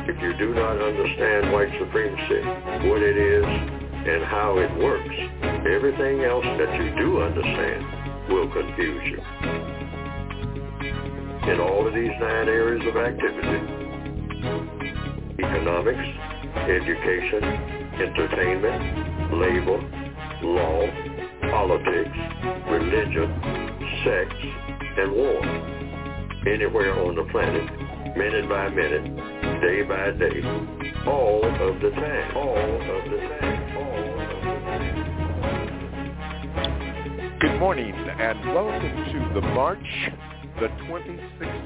If you do not understand white supremacy, what it is, and how it works, everything else that you do understand will confuse you. In all of these 9 areas of activity, economics, education, entertainment, labor, law, politics, religion, sex, and war. Anywhere on the planet, minute by minute, day by day, all of the time, all of the time, all of the time. Good morning and welcome to the March the 26th,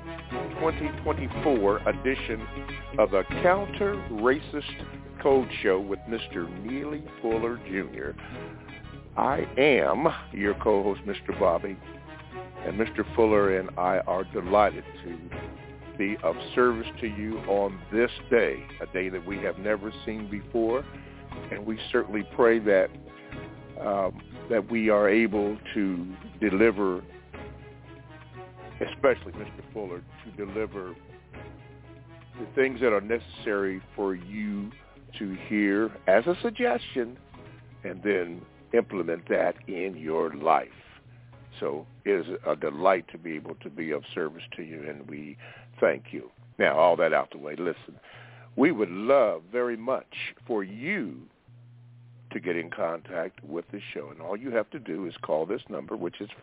2024 edition of the Counter Racist Code Show with Mr. Neely Fuller Jr. I am your co-host, Mr. Bobby, and Mr. Fuller and I are delighted to be of service to you on this day, a day that we have never seen before, and we certainly pray that that we are able to deliver, especially Mr. Fuller, to deliver the things that are necessary for you to hear as a suggestion and then implement that in your life. So it is a delight to be able to be of service to you, and we thank you. Now, all that out the way, listen, we would love very much for you to get in contact with the show, and all you have to do is call this number, which is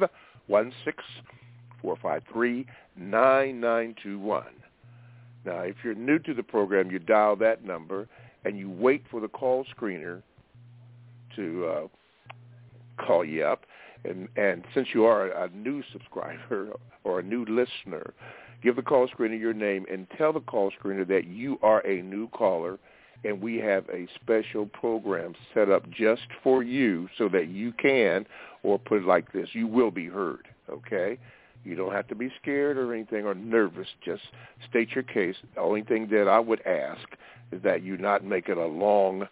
516-453-9921. Now, if you're new to the program, you dial that number, and you wait for the call screener to call you up. And since you are a new subscriber or a new listener, give the call screener your name and tell the call screener that you are a new caller, and we have a special program set up just for you so that you can, or put it like this, you will be heard, okay? You don't have to be scared or anything or nervous. Just state your case. The only thing that I would ask is that you not make it a long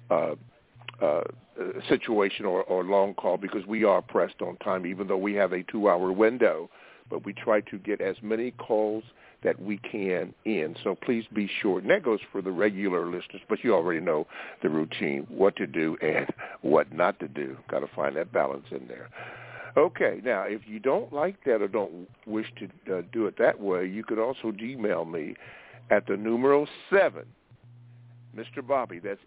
situation or long call, because we are pressed on time, even though we have a 2-hour window. But we try to get as many calls that we can in. So please be short. And that goes for the regular listeners, but you already know the routine, what to do and what not to do. Got to find that balance in there. Okay, now, if you don't like that or don't wish to do it that way, you could also Gmail me at the numeral 7, Mr. Bobby, that's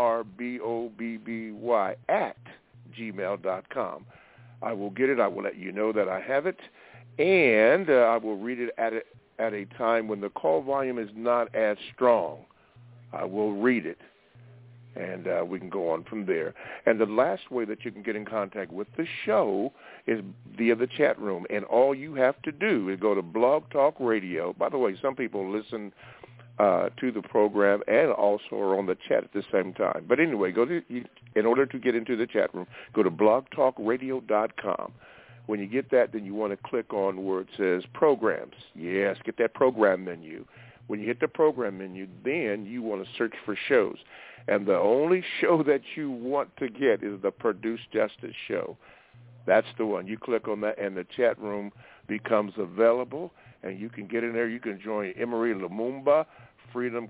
MRBOBBY, at gmail.com. I will get it. I will let you know that I have it, and I will read it at a time when the call volume is not as strong. I will read it, and we can go on from there. And the last way that you can get in contact with the show is via the chat room, and all you have to do is go to Blog Talk Radio. By the way, some people listen to the program and also are on the chat at the same time. But anyway, in order to get into the chat room, go to blogtalkradio.com. When you get that, then you want to click on where it says Programs. Yes, get that program menu. When you hit the program menu, then you want to search for shows. And the only show that you want to get is the Produce Justice Show. That's the one. You click on that, and the chat room becomes available, and you can get in there. You can join Emery Lumumba, Freedom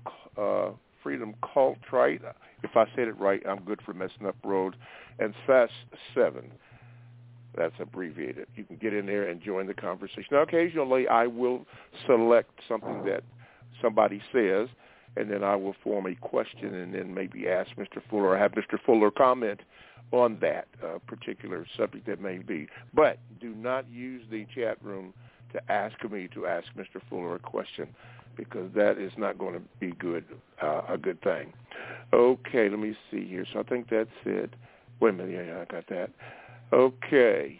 Cultrite. If I said it right, I'm good for messing up road. And FAST 7. That's abbreviated. You can get in there and join the conversation. Now, occasionally I will select something that somebody says, and then I will form a question and then maybe ask Mr. Fuller or have Mr. Fuller comment on that particular subject that may be. But do not use the chat room to ask me to ask Mr. Fuller a question, because that is not going to be a good thing. Okay, let me see here. So I think that's it. Wait a minute. Yeah, I got that. Okay.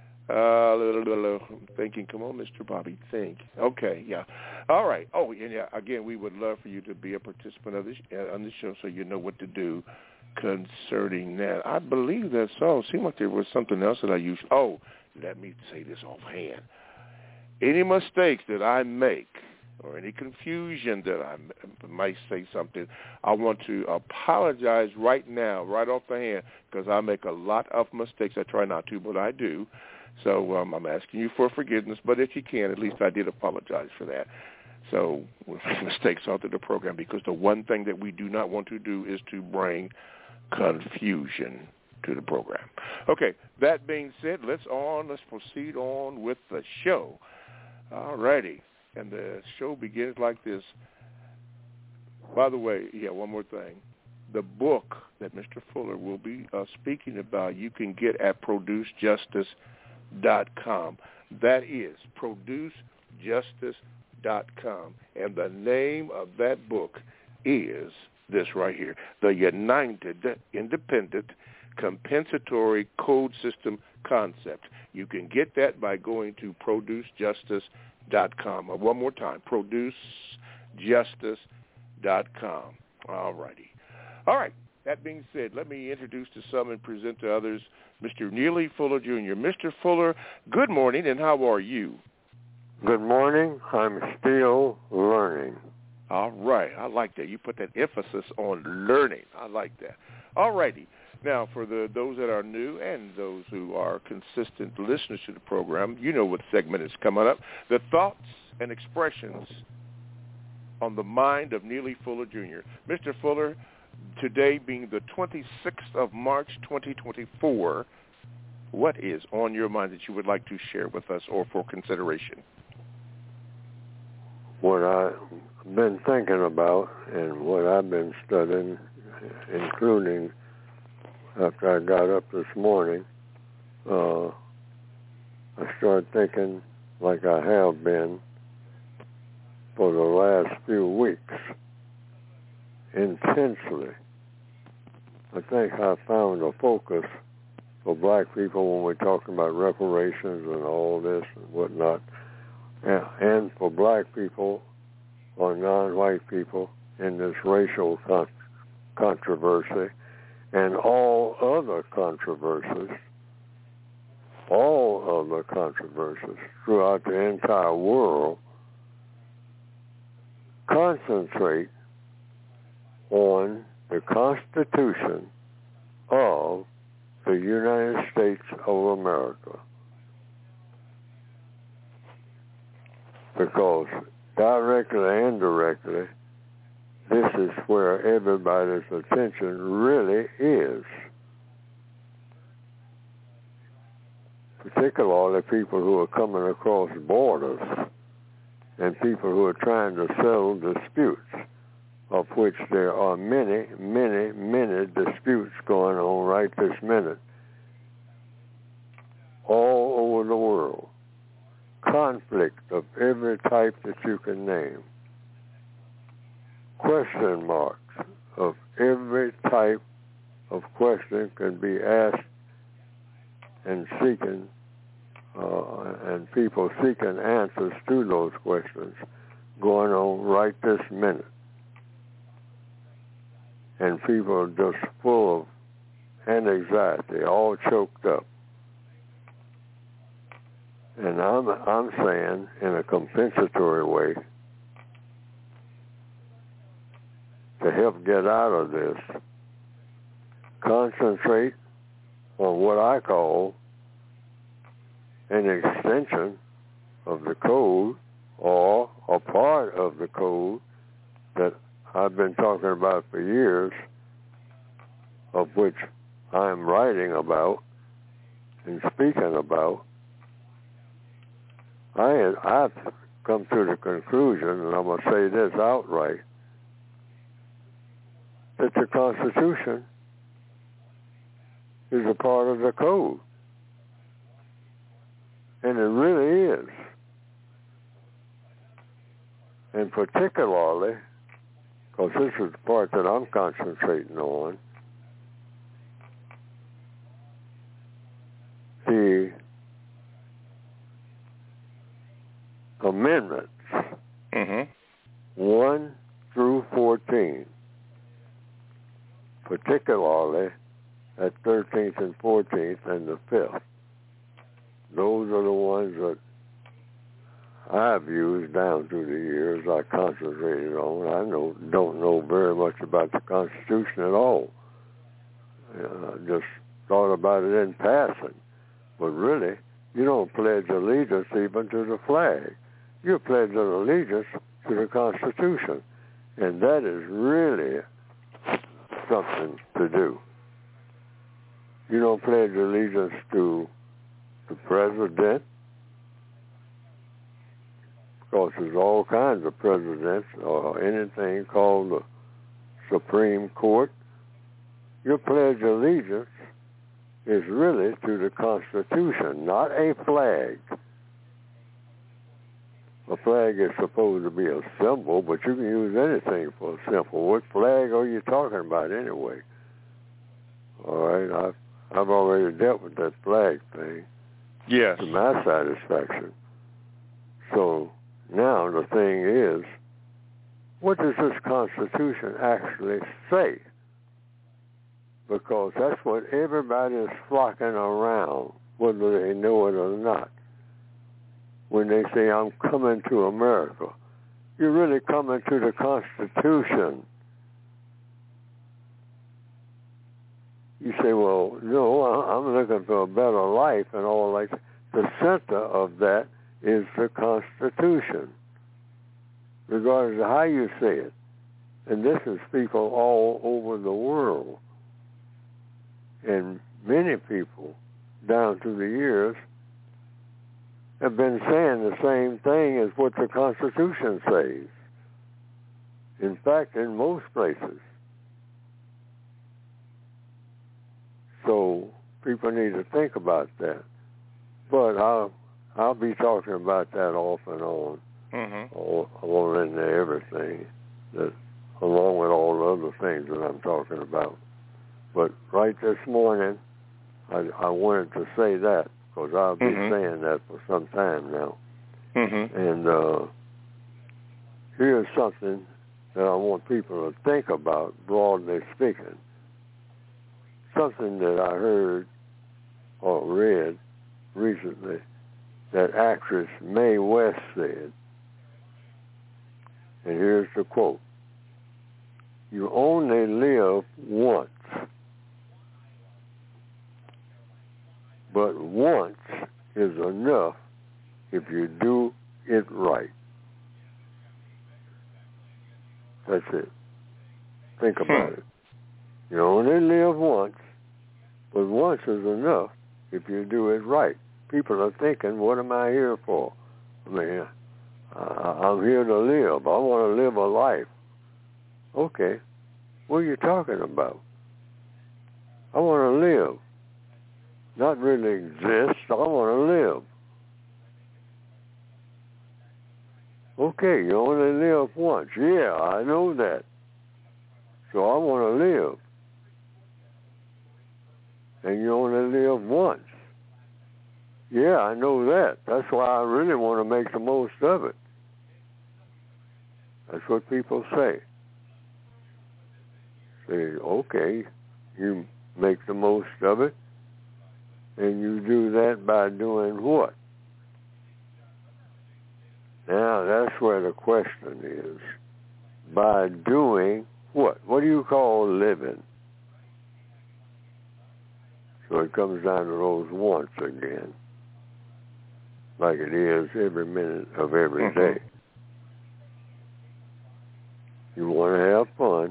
I'm thinking. Come on, Mr. Bobby, think. Okay, yeah. All right. Oh, and yeah, again, we would love for you to be a participant of this on the show so you know what to do concerning that. I believe that's all. Seemed like there was something else that I used. Oh, let me say this offhand. Any mistakes that I make or any confusion that I might say something, I want to apologize right now, right off the hand, because I make a lot of mistakes. I try not to, but I do. So I'm asking you for forgiveness, but if you can, at least I did apologize for that. So we'll make mistakes all through the program, because the one thing that we do not want to do is to bring confusion to the program. Okay, that being said, let's proceed on with the show. All righty. And the show begins like this. By the way, one more thing. The book that Mr. Fuller will be speaking about, you can get at producejustice.com. That is producejustice.com. And the name of that book is this right here, The United Independent Compensatory Code System Concept. You can get that by going to producejustice.com. One more time, producejustice.com. All righty. All right. That being said, let me introduce to some and present to others Mr. Neely Fuller, Jr. Mr. Fuller, good morning, and how are you? Good morning. I'm still learning. All right. I like that. You put that emphasis on learning. I like that. All righty. Now, for those that are new and those who are consistent listeners to the program, you know what segment is coming up. The thoughts and expressions on the mind of Neely Fuller, Jr. Mr. Fuller, today being the 26th of March, 2024, what is on your mind that you would like to share with us or for consideration? What I've been thinking about and what I've been studying, including after I got up this morning, I started thinking, like I have been for the last few weeks, intensely. I think I found a focus for black people when we're talking about reparations and all this and whatnot, and for black people or non-white people in this racial controversy and all other controversies throughout the entire world, concentrate on the Constitution of the United States of America. Because directly and indirectly, this is where everybody's attention really is. Particularly people who are coming across borders and people who are trying to settle disputes, of which there are many, many, many disputes going on right this minute all over the world. Conflict of every type that you can name. Question marks of every type of question can be asked and seeking, and people seeking answers to those questions going on right this minute. And people are just full of anxiety, all choked up. And I'm saying, in a compensatory way, to help get out of this, concentrate on what I call an extension of the code or a part of the code that I've been talking about for years, of which I'm writing about and speaking about. I've come to the conclusion, and I'm going to say this outright, that the Constitution is a part of the code. And it really is. And particularly, because this is the part that I'm concentrating on, the amendments 1 through 14, particularly at 13th and 14th and the 5th. Those are the ones that I've used down through the years. I concentrated on. I don't know very much about the Constitution at all. I just thought about it in passing. But really, you don't pledge allegiance even to the flag. You pledge an allegiance to the Constitution. And that is really something to do. You don't pledge allegiance to the president, because there's all kinds of presidents or anything called the Supreme Court. Your pledge of allegiance is really to the Constitution, not a flag. A flag is supposed to be a symbol, but you can use anything for a symbol. What flag are you talking about anyway? All right, I've already dealt with that flag thing. Yes. To my satisfaction. So now the thing is, what does this Constitution actually say? Because that's what everybody is flocking around, whether they know it or not. When they say, I'm coming to America, you're really coming to the Constitution. You say, well, no, I'm looking for a better life and all like that. The center of that is the Constitution, regardless of how you say it. And this is people all over the world. And many people, down through the years, have been saying the same thing as what the Constitution says. In fact, in most places. So people need to think about that. But I'll be talking about that off and on, all into everything, that, along with all the other things that I'm talking about. But right this morning, I wanted to say that, because I'll be saying that for some time now. And here's something that I want people to think about, broadly speaking. Something that I heard or read recently that actress Mae West said. And here's the quote. You only live once. But once is enough if you do it right. That's it. Think about it. You only live once, but once is enough if you do it right. People are thinking, what am I here for? I mean, I'm here to live. I want to live a life. Okay. What are you talking about? I want to live. Not really exist. I want to live. Okay, you only live once. Yeah, I know that. So I want to live. And you only live once. Yeah, I know that. That's why I really want to make the most of it. That's what people say. Say, okay, you make the most of it, and you do that by doing what? Now, that's where the question is. By doing what? What do you call living? So it comes down to those wants again, like it is every minute of every day. You want to have fun.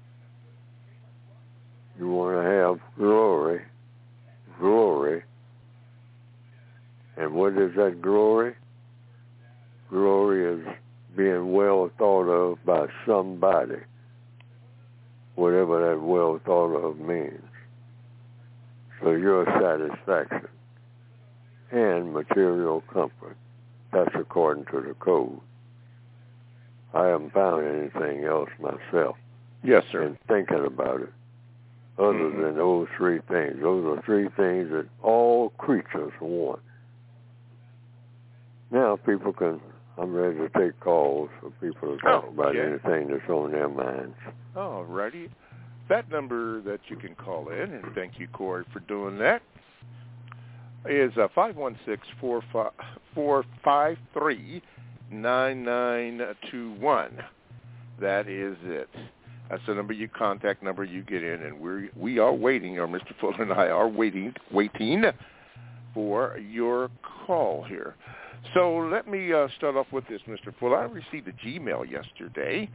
You want to have glory. And what is that glory? Glory is being well thought of by somebody, whatever that well thought of means. So your satisfaction and material comfort, that's according to the code. I haven't found anything else myself. Yes, sir. In thinking about it, other than those three things. Those are three things that all creatures want. Now I'm ready to take calls for people to talk about anything that's on their minds. All righty. That number that you can call in, and thank you, Corey, for doing that, is 516-453-9921. That is it. That's the number you contact, number you get in, and we are waiting, or Mr. Fuller and I are waiting for your call here. So let me start off with this, Mr. Fuller. I received a Gmail yesterday,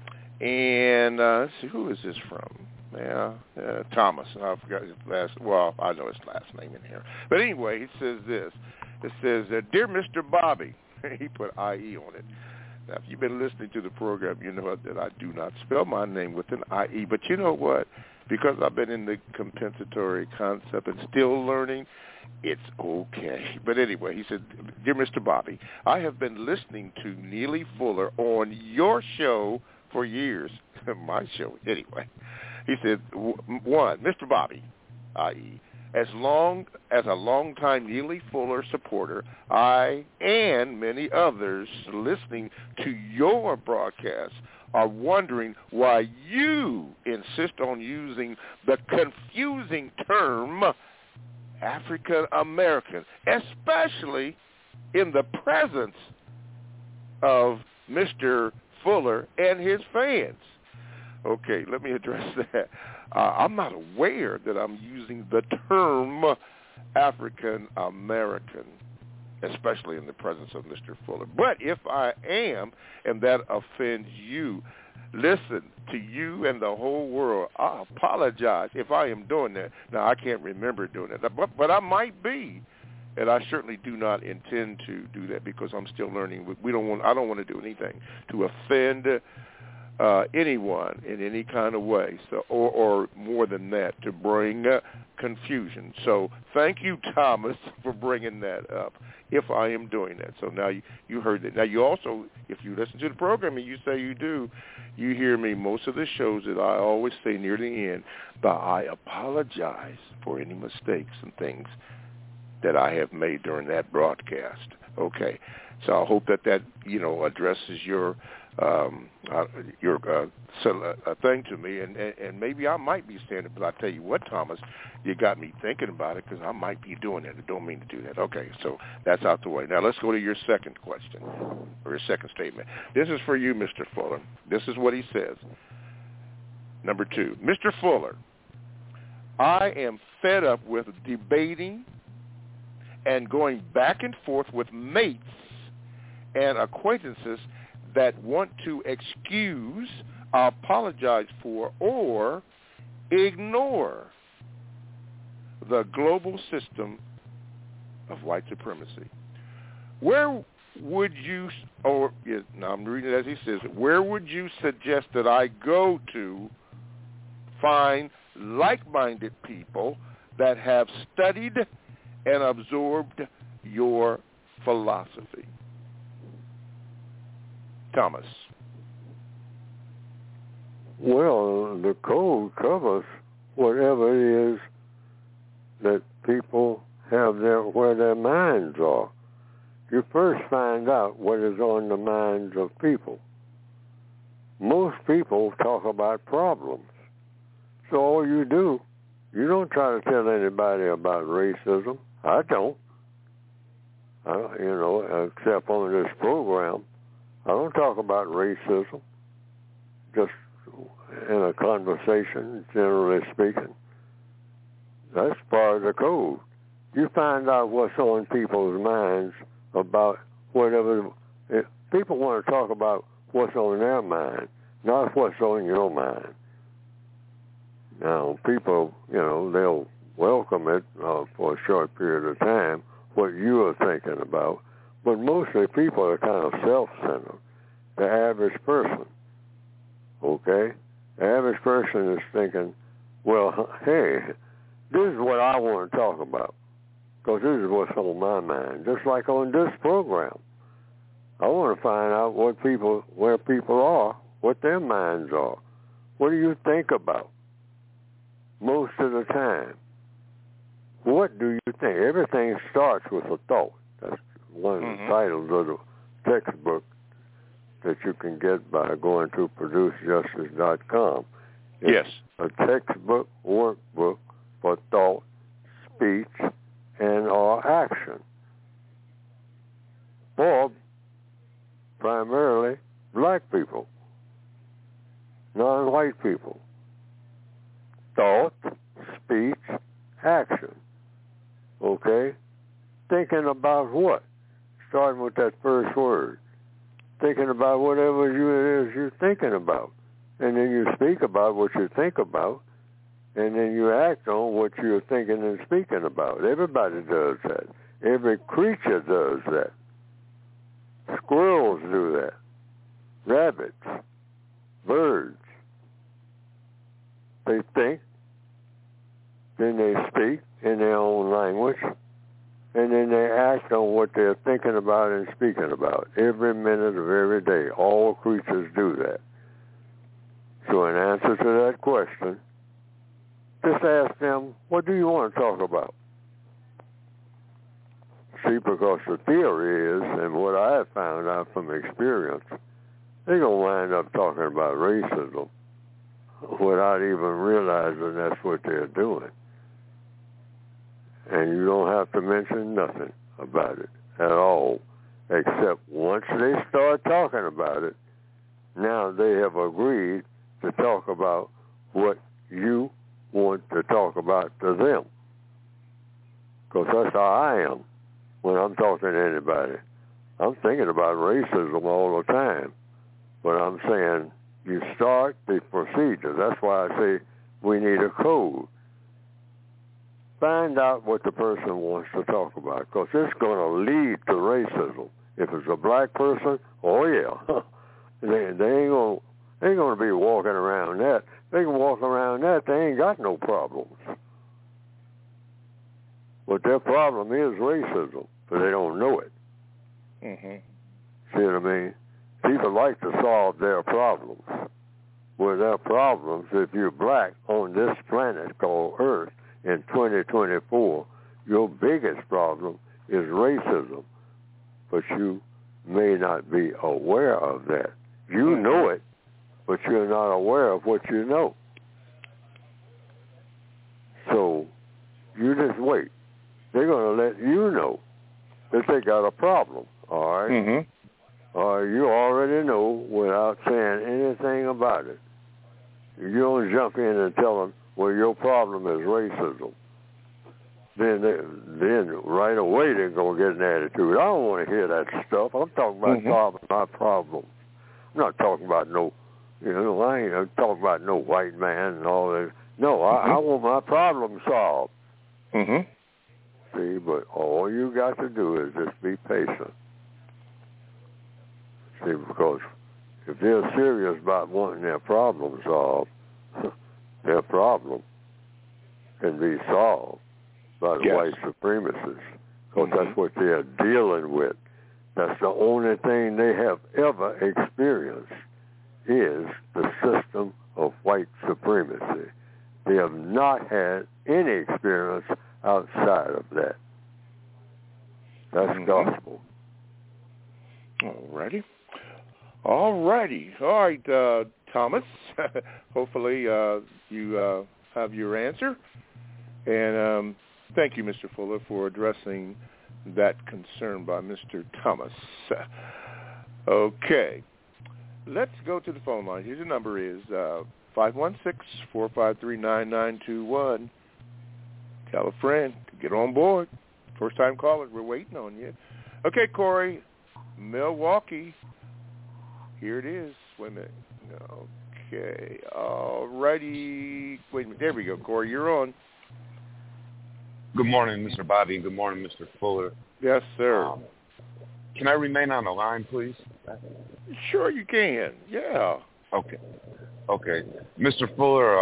and let's see, who is this from? Thomas. I forgot his last. Well, I know his last name in here. But anyway, it says this. It says, "Dear Mr. Bobby," he put IE on it. Now, if you've been listening to the program, you know that I do not spell my name with an IE. But you know what? Because I've been in the compensatory concept and still learning, it's okay. But anyway, he said, "Dear Mr. Bobby, I have been listening to Neely Fuller on your show for years." My show, anyway. He said, one, Mr. Bobby, i.e., as a longtime Neely Fuller supporter, I and many others listening to your broadcast are wondering why you insist on using the confusing term African American, especially in the presence of Mr. Fuller and his fans. Okay, let me address that. I'm not aware that I'm using the term African American, especially in the presence of Mr. Fuller. But if I am, and that offends you, listen, to you and the whole world, I apologize if I am doing that. Now, I can't remember doing it, but I might be. And I certainly do not intend to do that because I'm still learning. I don't want to do anything to offend anyone in any kind of way, so or more than that, to bring confusion. So thank you, Thomas, for bringing that up, if I am doing that. So now you heard that. Now you also, if you listen to the program and you say you do, you hear me most of the shows that I always say near the end, but I apologize for any mistakes and things that I have made during that broadcast. Okay, so I hope that addresses your thing to me, and maybe I might be saying it, but I tell you what, Thomas, you got me thinking about it because I might be doing it. I don't mean to do that. Okay, so that's out the way. Now let's go to your second question, or your second statement. This is for you, Mr. Fuller. This is what he says. Number 2, Mr. Fuller, I am fed up with debating and going back and forth with mates and acquaintances that want to excuse, apologize for, or ignore the global system of white supremacy. Where would you, now I'm reading it as he says, where would you suggest that I go to find like-minded people that have studied and absorbed your philosophy? Thomas. Well, the code covers whatever it is that people have where their minds are. You first find out what is on the minds of people. Most people talk about problems. So all you don't try to tell anybody about racism. I don't. Except on this program. I don't talk about racism, just in a conversation, generally speaking. That's part of the code. You find out what's on people's minds about whatever. People want to talk about what's on their mind, not what's on your mind. Now, people, they'll welcome it for a short period of time, what you are thinking about. But mostly people are kind of self-centered, the average person, okay? The average person is thinking, well, hey, this is what I want to talk about, because this is what's on my mind. Just like on this program, I want to find out where people are, what their minds are. What do you think about most of the time? What do you think? Everything starts with a thought. That's one of the titles of the textbook that you can get by going to producejustice.com. Yes. A textbook, workbook for thought, speech, and/or action. For primarily black people, non-white people. Thought, speech, action. Okay? Thinking about what? starting with that first word, thinking about whatever it is you're thinking about. And then you speak about what you think about, and then you act on what you're thinking and speaking about. Everybody does that. Every creature does that. Squirrels do that. Rabbits, birds. They think, then they speak in their own language, and then they act on what they're thinking about and speaking about every minute of every day. All creatures do that. So in answer to that question, just ask them, what do you want to talk about? See, because the theory is, and what I have found out from experience, they're going to wind up talking about racism without even realizing that's what they're doing. And you don't have to mention nothing about it at all, except once they start talking about it, now they have agreed to talk about what you want to talk about to them. Because that's how I am when I'm talking to anybody. I'm thinking about racism all the time. But I'm saying you start the procedure. That's why I say we need a code. Find out what the person wants to talk about, because it's going to lead to racism. If it's a black person, oh yeah, they ain't going to be walking around that. They can walk around that. They ain't got no problems. But their problem is racism, but they don't know it. Mm-hmm. See what I mean? People like to solve their problems. Well, their problems, if you're black on this planet called Earth in 2024, your biggest problem is racism. But you may not be aware of that. You know it, but you're not aware of what you know. So you just wait. They're going to let you know that they got a problem, all right? Mm-hmm. You already know without saying anything about it. You don't jump in and tell them, well, your problem is racism. Then right away they're going to get an attitude. I don't want to hear that stuff. I'm talking about solving my problem. I'm not talking about no, I ain't talking about no white man and all that. No, I want my problem solved. Mm-hmm. See, but all you got to do is just be patient. See, because if they're serious about wanting their problem solved, their problem can be solved by the white supremacists, because that's what they're dealing with. That's the only thing they have ever experienced is the system of white supremacy. They have not had any experience outside of that. That's gospel. All right, Thomas. Hopefully you have your answer. And thank you, Mr. Fuller, for addressing that concern by Mr. Thomas. Okay. Let's go to the phone line. Here's the number is 516-453-9921. Tell a friend to get on board. First-time caller, we're waiting on you. Okay, Corey, Milwaukee. Here it is. Wait a minute. Okay. All righty. Wait a minute. There we go, Corey. You're on. Good morning, Mr. Bobby. Good morning, Mr. Fuller. Yes, sir. Can I remain on the line, please? Sure you can. Yeah. Okay. Mr. Fuller,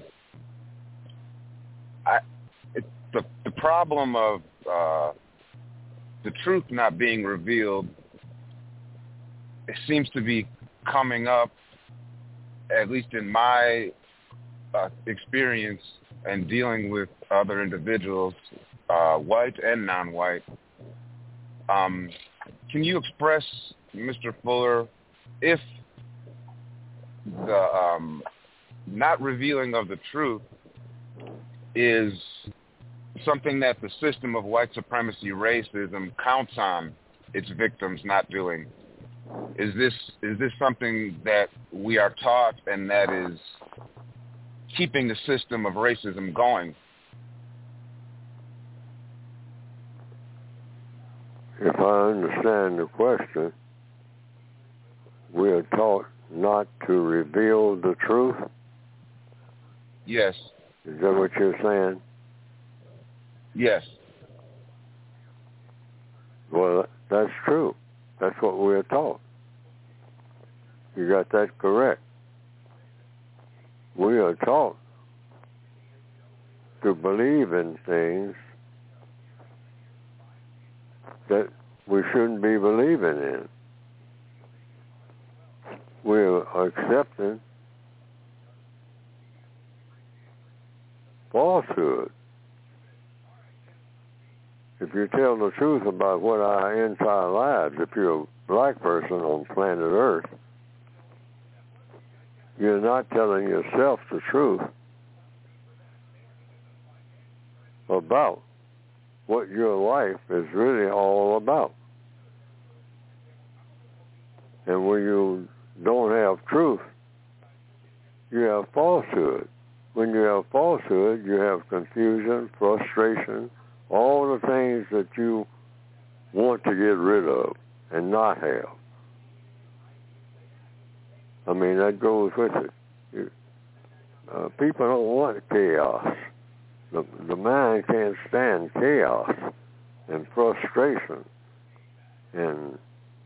the problem of the truth not being revealed, it seems to be coming up, at least in my experience and dealing with other individuals, white and non-white. Can you express, Mr. Fuller, if the not revealing of the truth is something that the system of white supremacy racism counts on its victims not doing? Is this something that we are taught and that is keeping the system of racism going? if I understand the question, we are taught not to reveal the truth? Yes. Is that what you're saying? Yes. Well, that's true. That's what we're taught. You got that correct. We are taught to believe in things that we shouldn't be believing in. We're accepting falsehood. If you tell the truth about what our entire lives, if you're a black person on planet Earth, you're not telling yourself the truth about what your life is really all about. And when you don't have truth, you have falsehood. When you have falsehood, you have confusion, frustration, all the things that you want to get rid of and not have. I mean, that goes with it. People don't want chaos. The mind can't stand chaos and frustration. And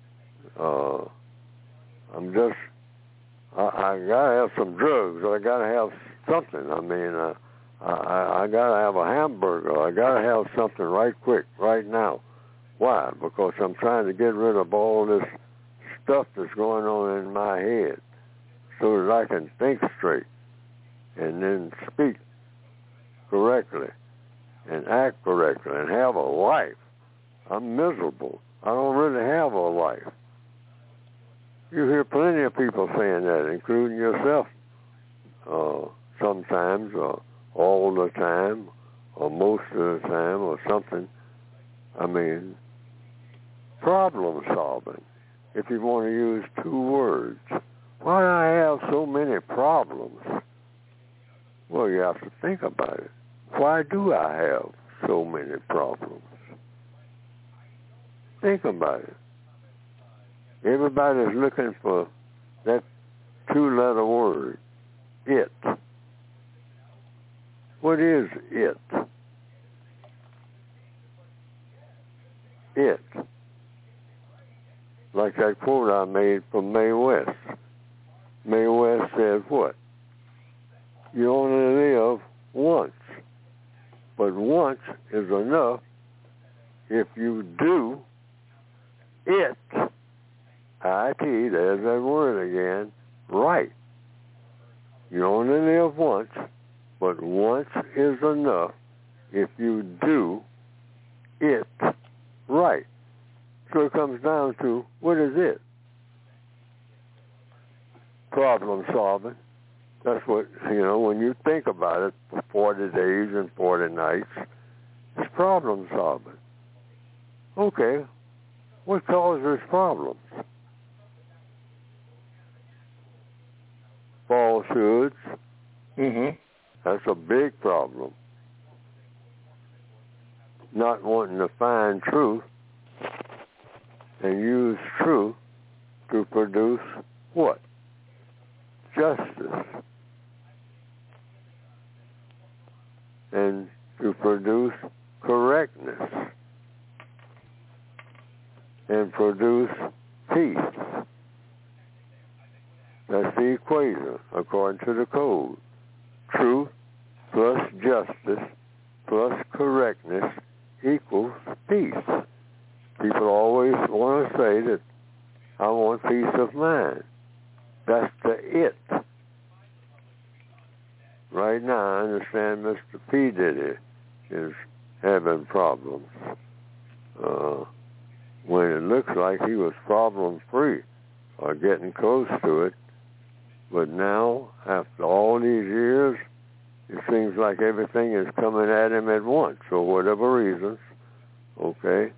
I gotta have some drugs. I gotta have something. I mean, I gotta have a hamburger. I gotta have something right quick, right now. Why? Because I'm trying to get rid of all this stuff that's going on in my head so that I can think straight and then speak correctly and act correctly and have a life. I'm miserable. I don't really have a life. You hear plenty of people saying that, including yourself, sometimes, or all the time, or most of the time, or something. I mean, problem solving, if you want to use two words. Why do I have so many problems? Well, you have to think about it. Why do I have so many problems? Think about it. Everybody's looking for that two-letter word, it. What is it? It. Like that quote I made from Mae West. Mae West said what? You only live once. But once is enough if you do it. I-T, there's that word again, right. You only live once, but once is enough if you do it right. So it comes down to, what is it? Problem solving. That's what, when you think about it for 40 days and 40 nights, it's problem solving. Okay, what causes problems? Falsehoods. Mm-hmm. That's a big problem. Not wanting to find truth and use truth to produce what? Justice. And to produce correctness. And produce peace. That's the equation, according to the code. Truth plus justice plus correctness equals peace. People always want to say that I want peace of mind. That's the it. Right now, I understand Mr. P. Diddy is having problems. When it looks like he was problem-free or getting close to it. But now, after all these years, it seems like everything is coming at him at once, for whatever reasons. Okay?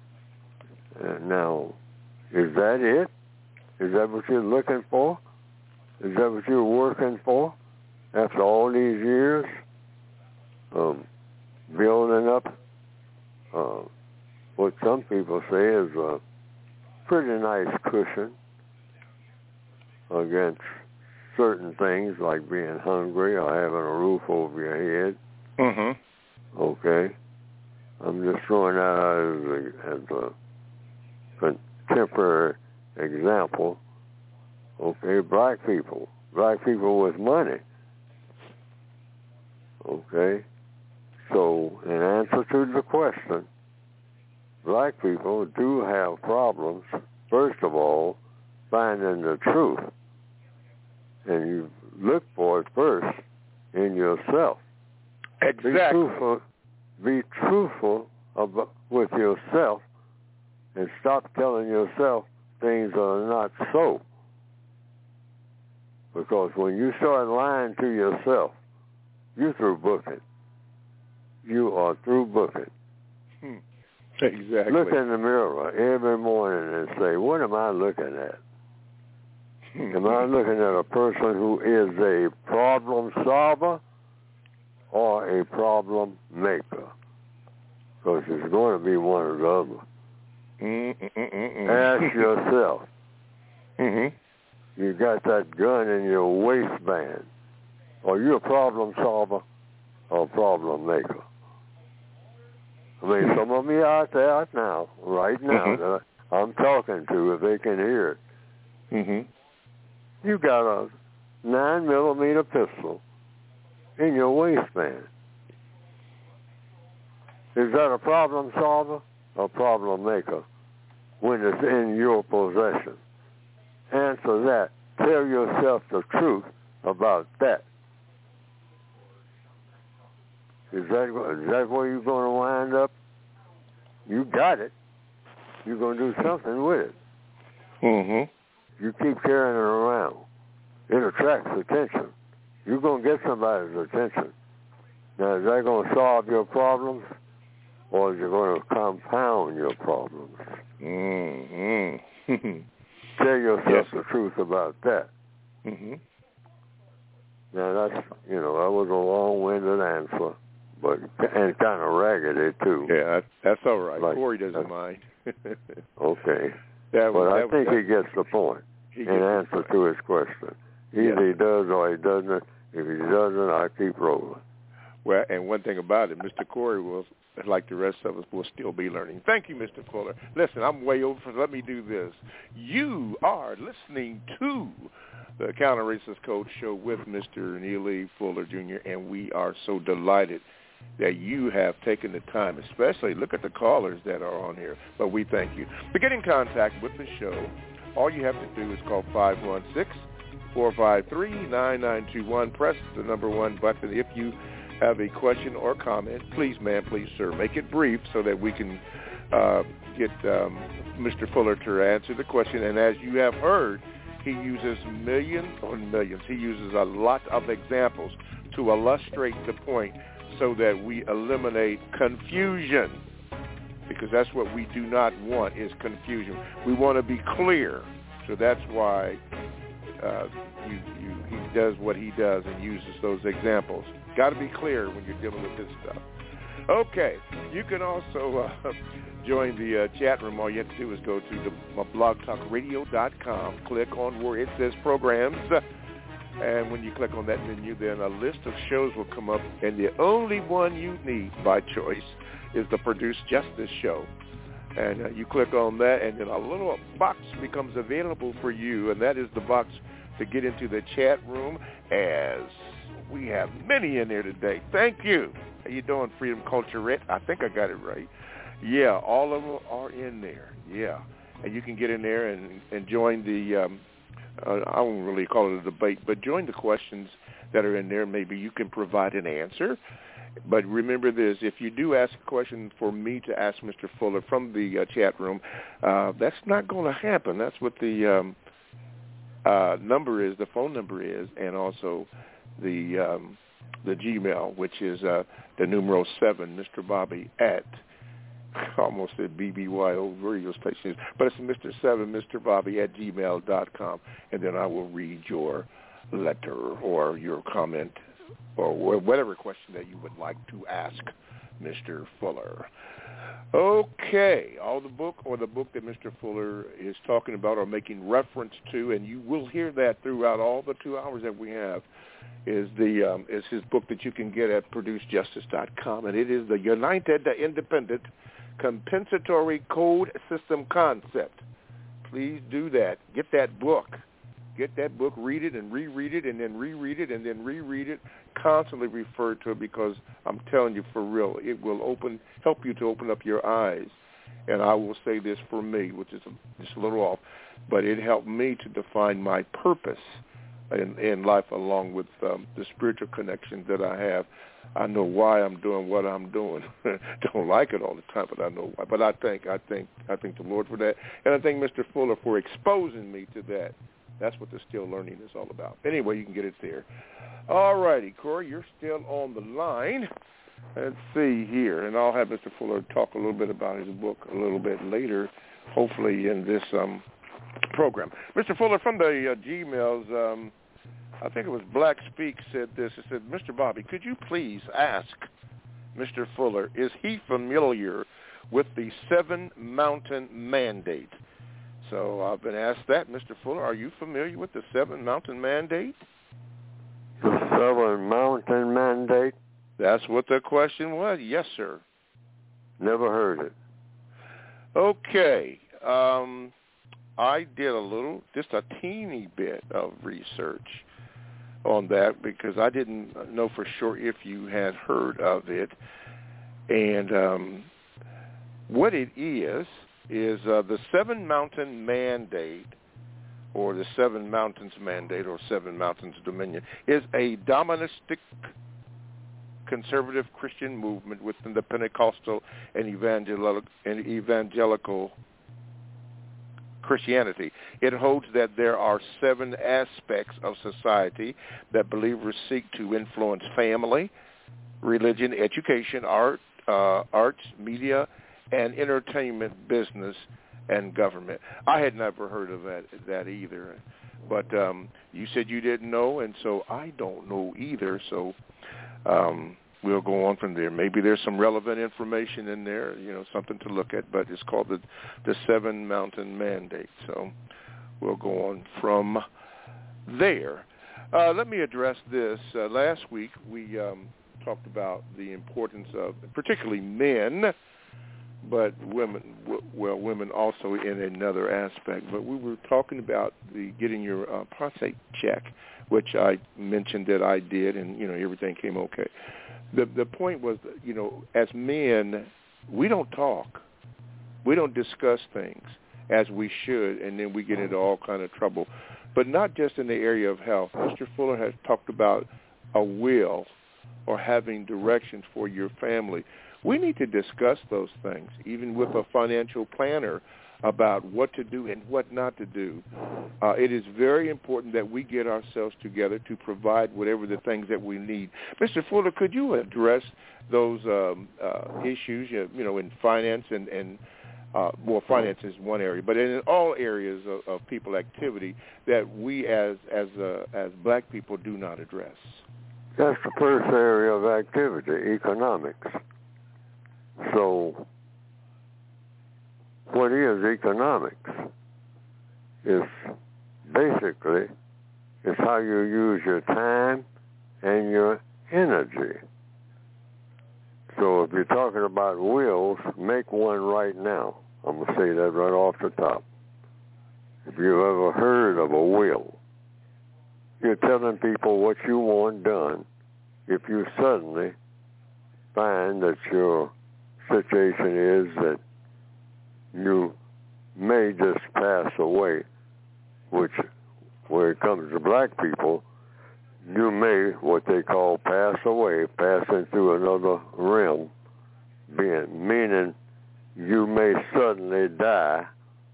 Now, is that it? Is that what you're looking for? Is that what you're working for? After all these years, building up what some people say is a pretty nice cushion against certain things like being hungry or having a roof over your head. Mm-hmm. Okay? I'm just throwing that out as a contemporary example. Okay, black people with money. Okay? So, in answer to the question, black people do have problems, first of all, finding the truth. And you look for it first in yourself. Exactly. Be truthful with yourself and stop telling yourself things are not so. Because when you start lying to yourself, you're through booking. You are through booking. Exactly. Look in the mirror every morning and say, what am I looking at? Am I looking at a person who is a problem solver or a problem maker? Because it's going to be one or the other. Ask yourself, you got that gun in your waistband. Are you a problem solver or a problem maker? I mean, some of you out there now, right now, that I'm talking to, if they can hear it, you got a 9mm pistol in your waistband. Is that a problem solver or problem maker when it's in your possession? Answer that. Tell yourself the truth about that. Is that where you're going to wind up? You got it. You're going to do something with it. You keep carrying it around. It attracts attention. You're going to get somebody's attention. Now, is that going to solve your problems, or is it going to compound your problems? Tell yourself the truth about that. Now, that's, that was a long-winded answer, and kind of raggedy, too. Yeah, that's all right. Corey doesn't mind. Okay. I think he gets the point in answer to his question. Either he does or he doesn't. If he doesn't, I keep rolling. Well, and one thing about it, Mr. Corey will, like the rest of us, will still be learning. Thank you, Mr. Fuller. Listen, I'm way over, so let me do this. You are listening to the Counter Racist Code Show with Mr. Neil E. Fuller, Jr., and we are so delighted that you have taken the time, especially look at the callers that are on here, but we thank you. To get in contact with the show, all you have to do is call 516-453-9921. Press the number 1 button if you have a question or comment. Please, ma'am, please, sir, make it brief so that we can get Mr. Fuller to answer the question. And as you have heard, he uses millions. He uses a lot of examples to illustrate the point so that we eliminate confusion, because that's what we do not want is confusion. We want to be clear. So that's why he does what he does and uses those examples. Got to be clear when you're dealing with this stuff. Okay, you can also join the chat room. All you have to do is go to blogtalkradio.com, click on where it says programs, and when you click on that menu, then a list of shows will come up, and the only one you need by choice is the Produce Justice Show. And you click on that, and then a little box becomes available for you, and that is the box to get into the chat room, as we have many in there today. Thank you. How you doing, Freedom Culture Red? I think I got it right. Yeah, all of them are in there. Yeah. And you can get in there and join the, I won't really call it a debate, but join the questions that are in there. Maybe you can provide an answer. But remember this, if you do ask a question for me to ask Mr. Fuller from the chat room, that's not going to happen. That's what the number is, the phone number is, and also the Gmail, which is the numeral 7, Mr. Bobby at, almost at BBYO radio stations, but it's Mr. 7, Mr. Bobby at gmail.com, and then I will read your letter or your comment or whatever question that you would like to ask Mr. Fuller. Okay, all the book or the book that Mr. Fuller is talking about or making reference to, and you will hear that throughout all the 2 hours that we have, is his book that you can get at ProduceJustice.com, and it is the United Independent Compensatory Code System Concept. Please do that. Get that book. Get that book, read it and reread it, and then reread it and then reread it. Constantly refer to it, because I'm telling you, for real, it will help you to open up your eyes. And I will say this for me, which is just a little off, but it helped me to define my purpose in life, along with the spiritual connections that I have. I know why I'm doing what I'm doing. Don't like it all the time, but I know why. But I thank the Lord for that, and I thank Mr. Fuller for exposing me to that. That's what the Still Learning is all about. Anyway, you can get it there. All righty, Corey, you're still on the line. Let's see here, and I'll have Mr. Fuller talk a little bit about his book a little bit later, hopefully in this program. Mr. Fuller, from the Gmails, I think it was Black Speak said this. It said, Mr. Bobby, could you please ask Mr. Fuller, is he familiar with the 7 Mountain Mandate? So I've been asked that. Mr. Fuller, are you familiar with the 7 Mountain Mandate? The 7 Mountain Mandate? That's what the question was. Yes, sir. Never heard it. Okay. I did just a teeny bit of research on that, because I didn't know for sure if you had heard of it. And what it is the 7 Mountain Mandate, or the 7 Mountains Mandate, or 7 Mountains Dominion, is a doministic conservative Christian movement within the Pentecostal and evangelical Christianity. It holds that there are 7 aspects of society that believers seek to influence: family, religion, education, arts, media, and entertainment, business, and government. I had never heard of that either, but you said you didn't know, and so I don't know either, so we'll go on from there. Maybe there's some relevant information in there, something to look at, but it's called the 7 Mountain Mandate, so we'll go on from there. Let me address this. Last week we talked about the importance of particularly men, but women also in another aspect. But we were talking about getting your prostate check, which I mentioned that I did, and everything came okay. The point was, as men, we don't talk, we don't discuss things as we should, and then we get into all kind of trouble. But not just in the area of health. Mr. Fuller has talked about a will or having directions for your family. We need to discuss those things, even with a financial planner, about what to do and what not to do. It is very important that we get ourselves together to provide whatever the things that we need. Mr. Fuller, could you address those issues, in finance and finance is one area, but in all areas of people activity that we as black people do not address? That's the first area of activity, economics. So what is economics? It's basically how you use your time and your energy. So if you're talking about wills, make one right now. I'm going to say that right off the top. If you've ever heard of a will, you're telling people what you want done if you suddenly find that your situation is that you may just pass away, which when it comes to black people, you may, what they call pass away, pass into another realm, meaning you may suddenly die.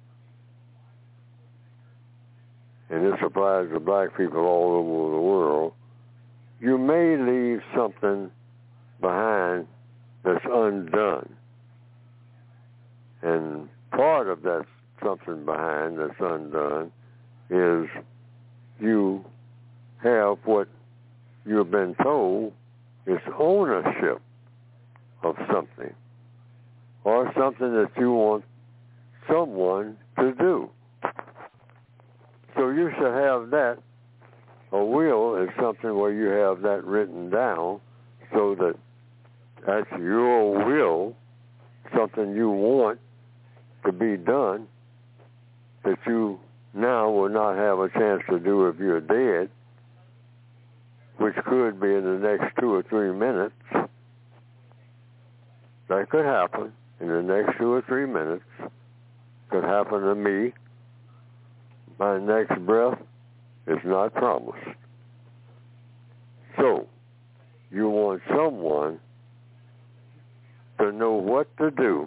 And this applies to black people all over the world. You may leave something behind that's undone. And part of that something behind that's undone is you have what you've been told is ownership of something, or something that you want someone to do. So you should have that. A will is something where you have that written down so that that's your will, something you want to be done that you now will not have a chance to do if you're dead, which could be in the next 2 or 3 minutes. That could happen in the next 2 or 3 minutes. Could happen to me. My next breath is not promised. So, you want someone to know what to do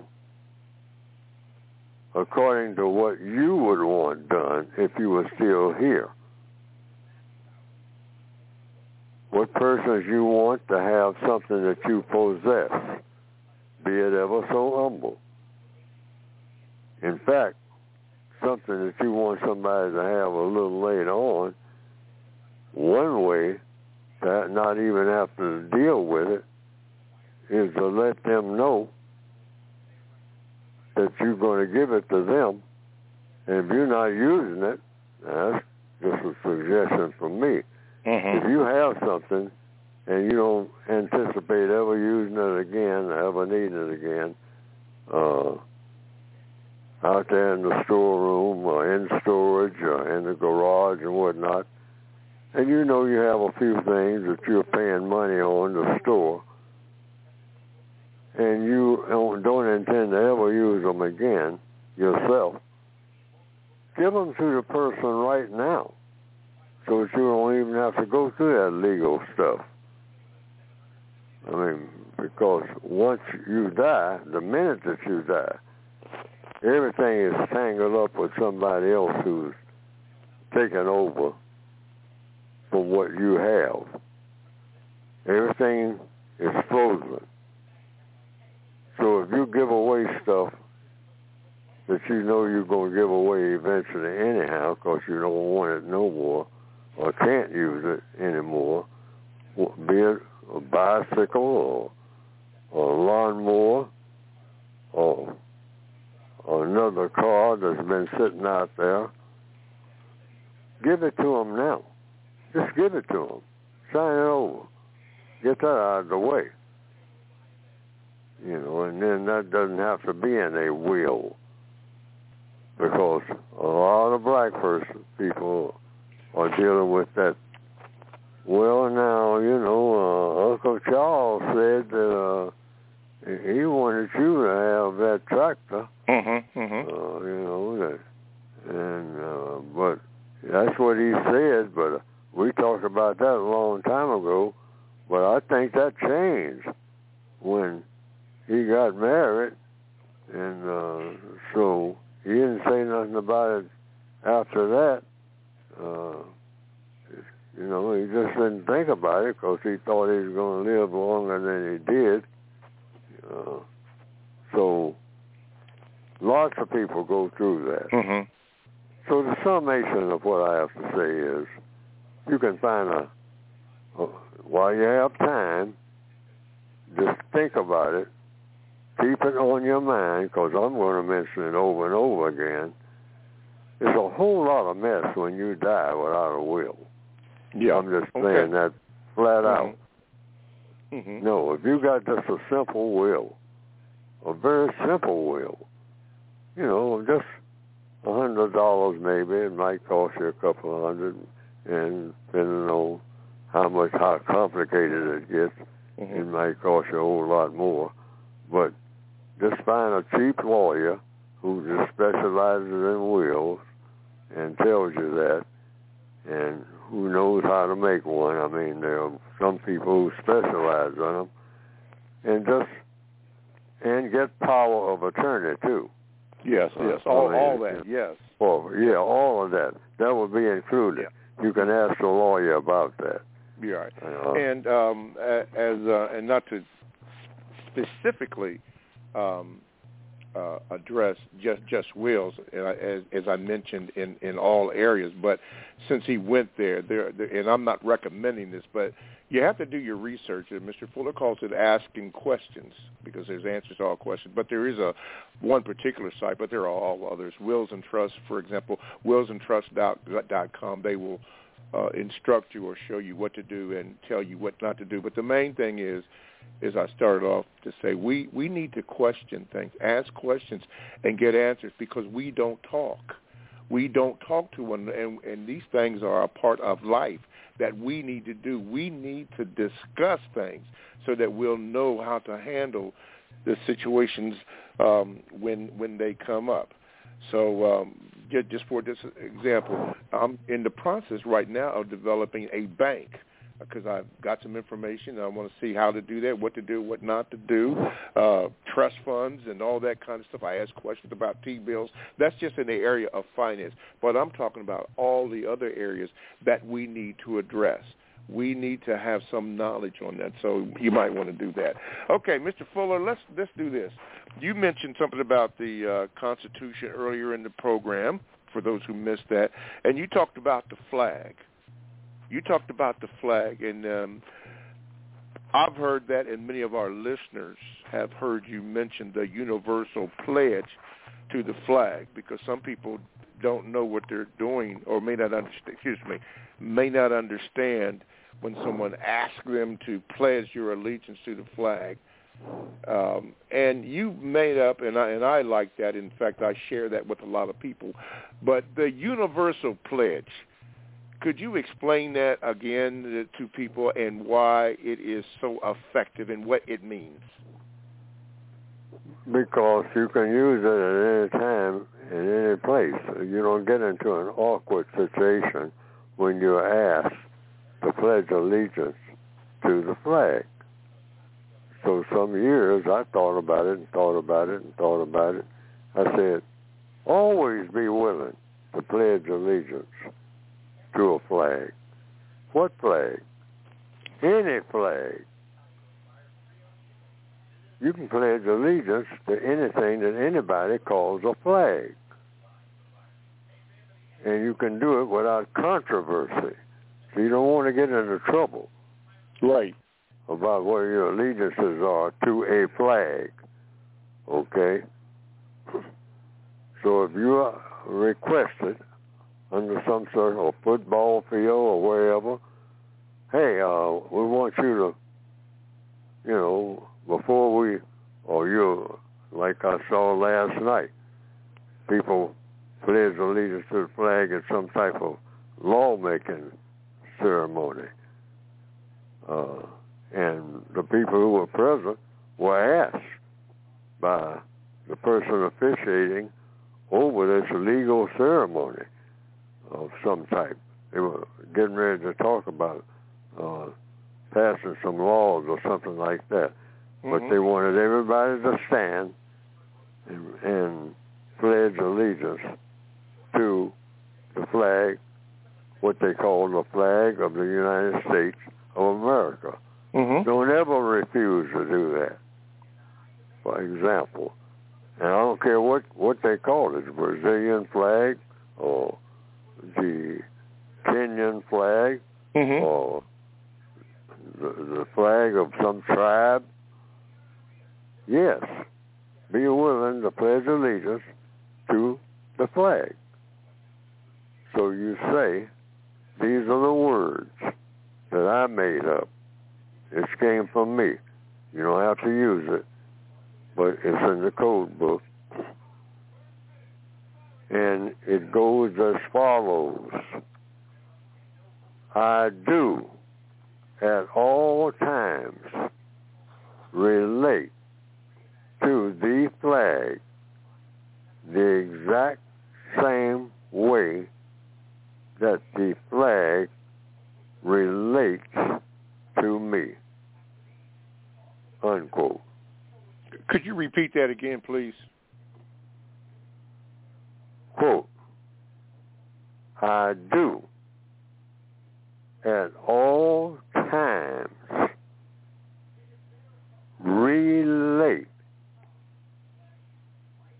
according to what you would want done if you were still here. What persons you want to have something that you possess, be it ever so humble. In fact, something that you want somebody to have a little later on, one way to not even have to deal with it is to let them know that you're going to give it to them. And if you're not using it, that's just a suggestion from me. If you have something and you don't anticipate ever using it again, ever needing it again, out there in the storeroom or in storage or in the garage and whatnot, and you know you have a few things that you're paying money on to store, and you don't intend to ever use them again yourself, give them to the person right now so that you don't even have to go through that legal stuff. I mean, because once you die, the minute that you die, everything is tangled up with somebody else who's taken over from what you have. Everything is frozen. So if you give away stuff that you know you're going to give away eventually anyhow because you don't want it no more or can't use it anymore, be it a bicycle or a lawnmower or another car that's been sitting out there, give it to them now. Just give it to them. Sign it over. Get that out of the way. You know, and then that doesn't have to be in a will, because a lot of black people are dealing with that. Well, now, you know, Uncle Charles said that he wanted you to have that tractor. You know, but that's what he said. But we talked about that a long time ago. But I think that changed when he got married, and so he didn't say nothing about it after that. You know, he just didn't think about it because he thought he was going to live longer than he did. So lots of people go through that. So the summation of what I have to say is, you can find while you have time, just think about it. Keep it on your mind, because I'm going to mention it over and over again. There's a whole lot of mess when you die without a will. Yeah, I'm just saying that flat out. No, if you got just a simple will, a very simple will, you know, just $100 maybe, it might cost you a couple of hundred, and depending on how complicated it gets, it might cost you a whole lot more. But just find a cheap lawyer who just specializes in wills and tells you that, and who knows how to make one. I mean, there are some people who specialize in them, and get power of attorney too. Yes, all that, yes. All of that. That would be included. Yeah. You can ask a lawyer about that. Yeah, right. And and not to specifically address just wills, as I mentioned, in all areas. But since he went there, and I'm not recommending this, but you have to do your research. And Mr. Fuller calls it asking questions, because there's answers to all questions. But there is one particular site, but there are all others. Wills and Trusts, for example, willsandtrust.com. They will instruct you or show you what to do and tell you what not to do. But the main thing is I started off to say, we need to question things, ask questions, and get answers, because we don't talk. We don't talk to one, and these things are a part of life that we need to do. We need to discuss things so that we'll know how to handle the situations when they come up. So just for this example, I'm in the process right now of developing a bank, because I've got some information. I want to see how to do that, what to do, what not to do, trust funds and all that kind of stuff. I ask questions about T-bills. That's just in the area of finance. But I'm talking about all the other areas that we need to address. We need to have some knowledge on that, so you might want to do that. Okay, Mr. Fuller, let's do this. You mentioned something about the Constitution earlier in the program, for those who missed that, and you talked about the flag. And I've heard that, and many of our listeners have heard you mention the universal pledge to the flag, because some people don't know what they're doing, or may not understand when someone asks them to pledge your allegiance to the flag. And you made up, and I like that. In fact, I share that with a lot of people. But the universal pledge, could you explain that again to people and why it is so effective and what it means? Because you can use it at any time, in any place. You don't get into an awkward situation when you're asked to pledge allegiance to the flag. So some years I thought about it. I said, always be willing to pledge allegiance to a flag. What flag? Any flag. You can pledge allegiance to anything that anybody calls a flag. And you can do it without controversy. So you don't want to get into trouble. Right. About what your allegiances are to a flag. Okay? So if you are requested under some sort of football field or wherever, hey, we want you to, before like I saw last night, people pledge allegiance to the flag at some type of lawmaking ceremony. And the people who were present were asked by the person officiating over this legal ceremony of some type. They were getting ready to talk about passing some laws or something like that. Mm-hmm. But they wanted everybody to stand and pledge allegiance to the flag, what they call the flag of the United States of America. Mm-hmm. Don't ever refuse to do that, for example. And I don't care what they call it, the Brazilian flag or the Kenyan flag, mm-hmm. or the flag of some tribe. Yes, be willing to pledge allegiance to the flag. So you say, these are the words that I made up. This came from me. You don't have to use it, but it's in the code book. And it goes as follows. I do at all times relate to the flag the exact same way that the flag relates to me. Unquote. Could you repeat that again, please? Quote, I do at all times relate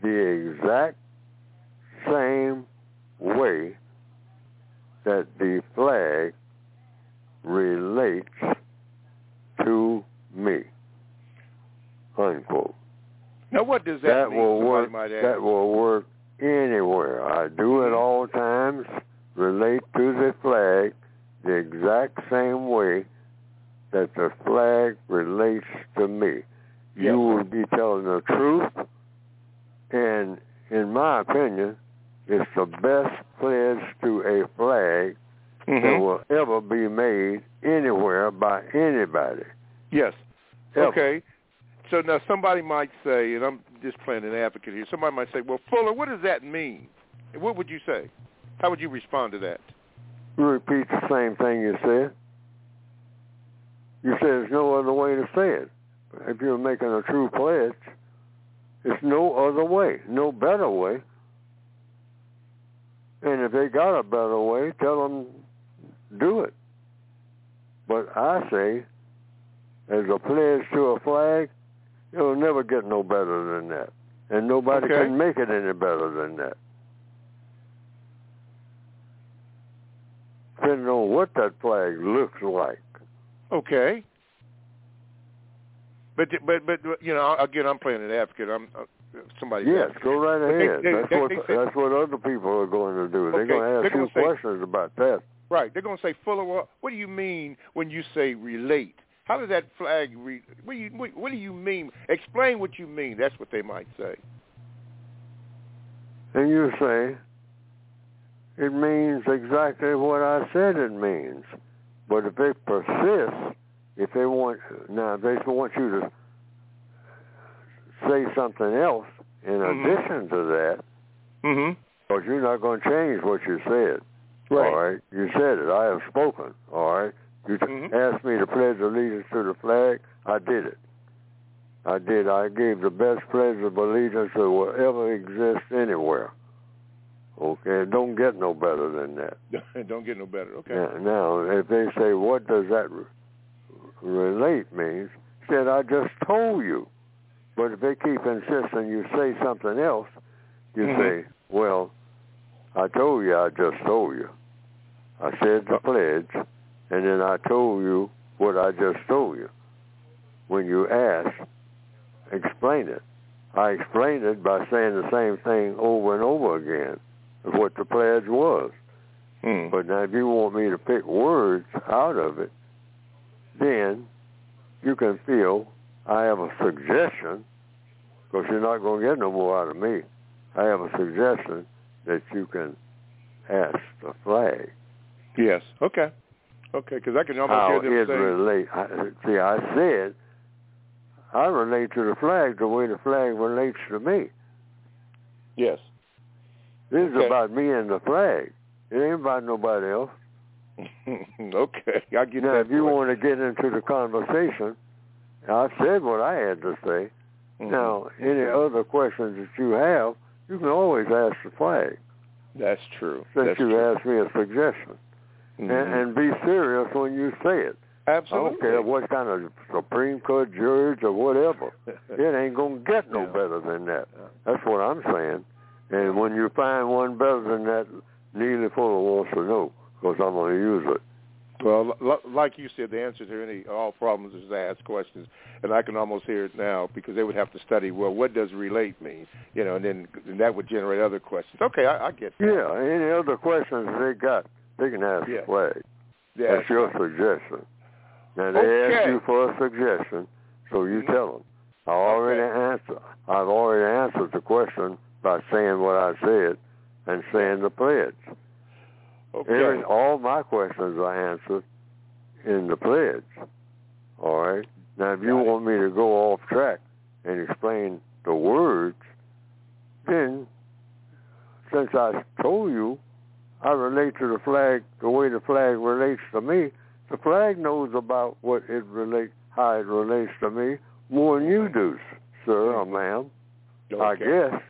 the exact same way that the flag relates to me, unquote. Now, what does that mean? Will work. Might ask. That will work anywhere. I do it all times. Relate to the flag the exact same way that the flag relates to me. Yes. You will be telling the truth, and in my opinion, it's the best pledge to a flag that will ever be made anywhere by anybody. Yes. Ever. Okay. So now somebody might say, and I'm just playing an advocate here, somebody might say, well, Fuller, what does that mean? What would you say? How would you respond to that? You repeat the same thing you said. You said there's no other way to say it. If you're making a true pledge, there's no other way, no better way. And if they got a better way, tell them do it. But I say, as a pledge to a flag, it'll never get no better than that. And nobody can make it any better than that. Depending on what that flag looks like. Okay. But you know, again, I'm playing an advocate. I'm somebody. Yes, go right ahead. That's what other people are going to do. They're going to ask you questions about that. Right. They're going to say, Fuller, what do you mean when you say relate? How does that flag what do you mean? Explain what you mean. That's what they might say. And you say, it means exactly what I said it means. But if they persist, if they want you to say something else in addition to that, because you're not going to change what you said. Right. All right? You said it. I have spoken. All right? You asked me to pledge allegiance to the flag. I did it. I did. I gave the best pledge of allegiance that will ever exist anywhere. Okay? It don't get no better than that. Don't get no better. Okay. Now, if they say, what does that relate means? Said, I just told you. But if they keep insisting you say something else, you say, well, I told you I just told you. I said the pledge, and then I told you what I just told you. When you asked, explain it. I explained it by saying the same thing over and over again of what the pledge was. But now if you want me to pick words out of it, then you can feel I have a suggestion, because you're not going to get no more out of me. I have a suggestion that you can ask the flag. Yes. Okay. Okay, because I can almost hear them say... I said I relate to the flag the way the flag relates to me. Yes. This is about me and the flag. It ain't about nobody else. Okay, I get now, that. If you want to get into the conversation, I've said what I had to say. Now, any other questions that you have, you can always ask the flag. That's true. Since you asked me a suggestion. And be serious when you say it. Absolutely. I don't care what kind of Supreme Court judge or whatever. It ain't going to get no better than that. That's what I'm saying. And when you find one better than that, Neely Fuller wants to know, because I'm going to use it. Well, like you said, the answer to all problems is to ask questions, and I can almost hear it now, because they would have to study, well, what does relate mean? You know, and then that would generate other questions. Okay, I get that. Yeah, any other questions they got, they can ask the flag. Yeah, that's your suggestion. Now, they ask you for a suggestion, so you tell them. I've already answered the question by saying what I said and saying the pledge. Okay. All my questions are answered in the pledge. All right? Now, if you want me to go off track and explain the words, then since I told you I relate to the flag the way the flag relates to me, the flag knows about how it relates to me more than you do, sir or ma'am. Okay. I guess.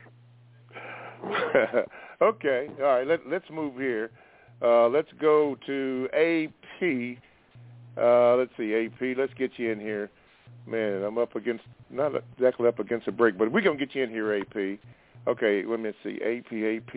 Okay. All right. Let's move here. Let's go to AP. Let's see, AP. Let's get you in here. Man, I'm not exactly up against a break, but we're going to get you in here, AP. Okay, let me see. AP.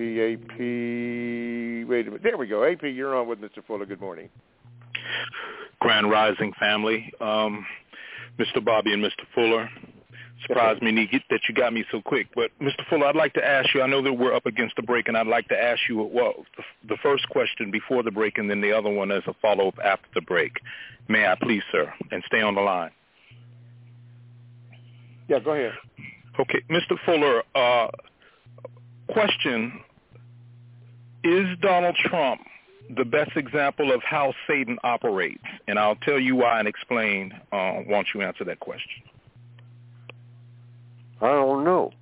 Wait a minute. There we go. AP, you're on with Mr. Fuller. Good morning. Grand Rising family. Mr. Bobby and Mr. Fuller. Surprised me that you got me so quick. But, Mr. Fuller, I'd like to ask you, I know that we're up against the break, and I'd like to ask you, well, the first question before the break and then the other one as a follow-up after the break. May I please, sir, and stay on the line? Yeah, go ahead. Okay, Mr. Fuller, question, is Donald Trump the best example of how Satan operates? And I'll tell you why and explain once you answer that question. I don't know.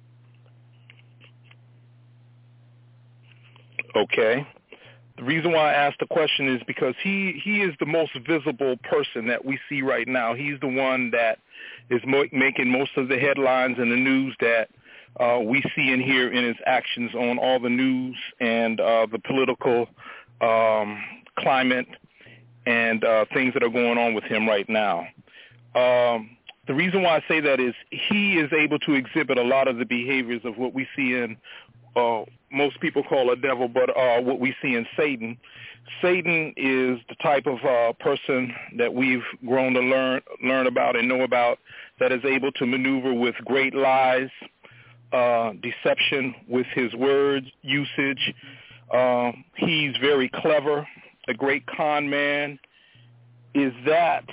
Okay. The reason why I asked the question is because he is the most visible person that we see right now. He's the one that is making most of the headlines in the news that we see and hear in his actions on all the news and the political climate and things that are going on with him right now. The reason why I say that is he is able to exhibit a lot of the behaviors of what we see in most people call a devil, but what we see in Satan. Satan is the type of person that we've grown to learn about and know about that is able to maneuver with great lies, deception with his words usage. He's very clever, a great con man. Is that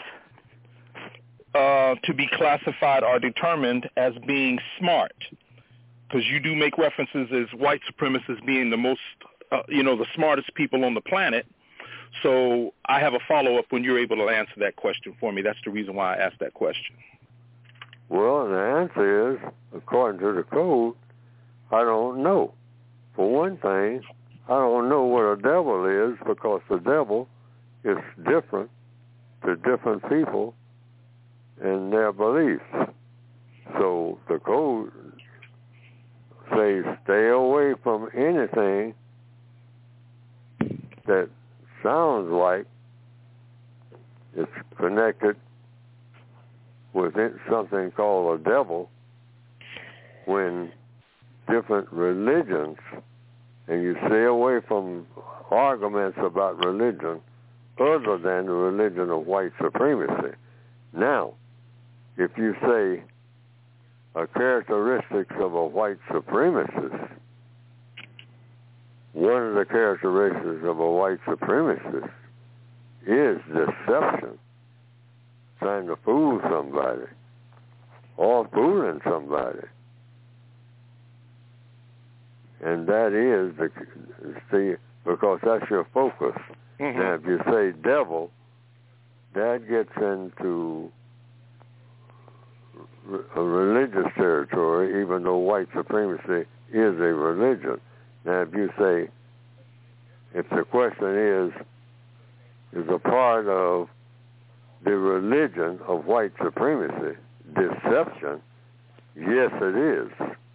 to be classified or determined as being smart? Because you do make references as white supremacists being the most, the smartest people on the planet. So I have a follow-up when you're able to answer that question for me. That's the reason why I asked that question. Well, the answer is, according to the code, I don't know. For one thing, I don't know what a devil is because the devil is different to different people and their beliefs. So the code says stay away from anything that sounds like it's connected with something called a devil when different religions, and you stay away from arguments about religion other than the religion of white supremacy. Now, if you say a characteristics of a white supremacist, one of the characteristics of a white supremacist is deception, trying to fool somebody or fooling somebody. And that is because that's your focus. Mm-hmm. Now, if you say devil, that gets into a religious territory, even though white supremacy is a religion. Now, if you say, if the question is a part of the religion of white supremacy, deception, yes, it is.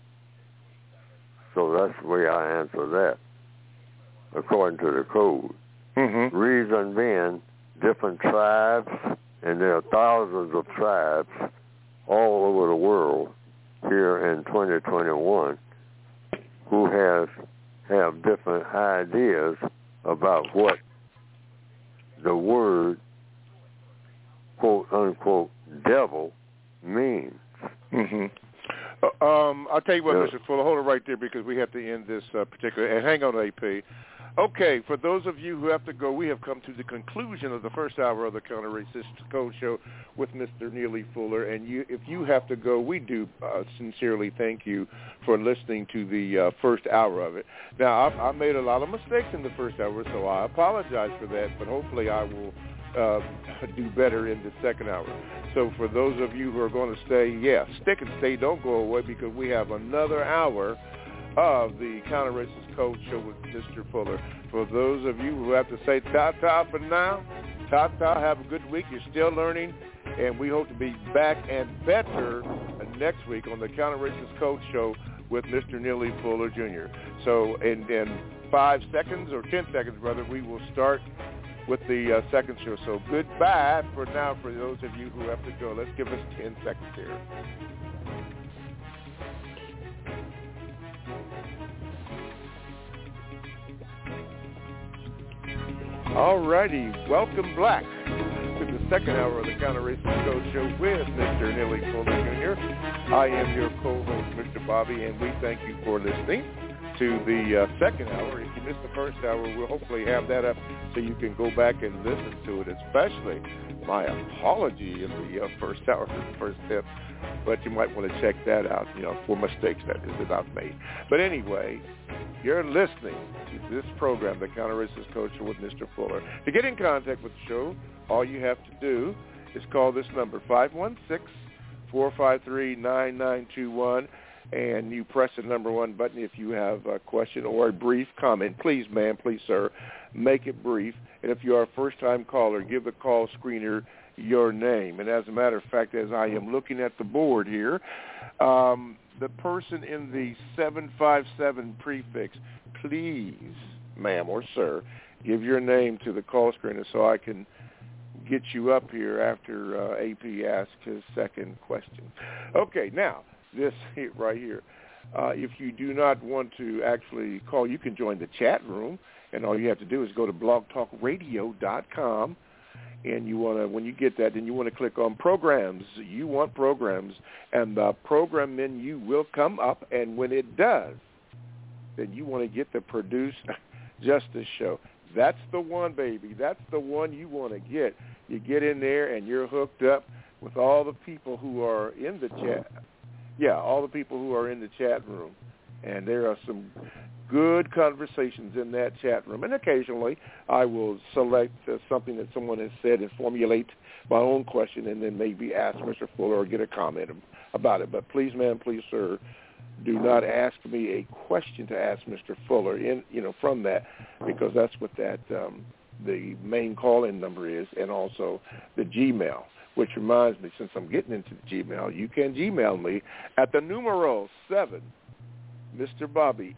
So that's the way I answer that, according to the code. Mm-hmm. Reason being, different tribes, and there are thousands of tribes all over the world here in 2021 who have different ideas about what the word, quote unquote, devil means. Mm-hmm. I'll tell you what, Mr. Fuller, hold it right there because we have to end this particular, and hang on, AP. Okay, for those of you who have to go, we have come to the conclusion of the first hour of the Counter-Racist Code Show with Mr. Neely Fuller. And if you have to go, we do sincerely thank you for listening to the first hour of it. Now, I made a lot of mistakes in the first hour, so I apologize for that, but hopefully I will do better in the second hour. So for those of you who are going to stay, stick and stay, don't go away, because we have another hour of the Counter-Racist Code Show with Mr. Fuller. For those of you who have to say ta-ta for now, ta-ta, have a good week. You're still learning, and we hope to be back and better next week on the Counter-Racist Code Show with Mr. Neely Fuller, Jr. So in 5 seconds, or 10 seconds, rather, we will start with the second show. So goodbye for now for those of you who have to go. Let's give us 10 seconds here. All righty. Welcome back to the second hour of the Counter Racist Code Show with Mr. Neely Fuller Jr. I am your co-host, Mr. Bobby, and we thank you for listening to the second hour. If you missed the first hour, we'll hopefully have that up so you can go back and listen to it, especially my apology in the first hour for the first tip. But you might want to check that out, for mistakes that I've made. But anyway, you're listening to this program, the Counter Racist Code Show with Mr. Fuller. To get in contact with the show, all you have to do is call this number, 516-453-9921, and you press the number 1 button if you have a question or a brief comment. Please, ma'am, please, sir, make it brief. And if you are a first-time caller, give the call screener your name. And as a matter of fact, as I am looking at the board here, the person in the 757 prefix, please, ma'am or sir, give your name to the call screener so I can get you up here after AP asks his second question. Okay, now, this right here. If you do not want to actually call, you can join the chat room, and all you have to do is go to blogtalkradio.com. And you want to, when you get that, then you want to click on programs. You want programs, and the program menu will come up. And when it does, then you want to get the Produce Justice Show. That's the one, baby. That's the one you want to get. You get in there, and you're hooked up with all the people who are in the chat. Yeah, all the people who are in the chat room. And there are some good conversations in that chat room. And occasionally I will select something that someone has said and formulate my own question and then maybe ask Mr. Fuller or get a comment about it. But please, ma'am, please, sir, do not ask me a question to ask Mr. Fuller from that, because that's what that the main call-in number is, and also the Gmail. Which reminds me, since I'm getting into the Gmail, you can Gmail me at the numero 7, Mr. Bobby,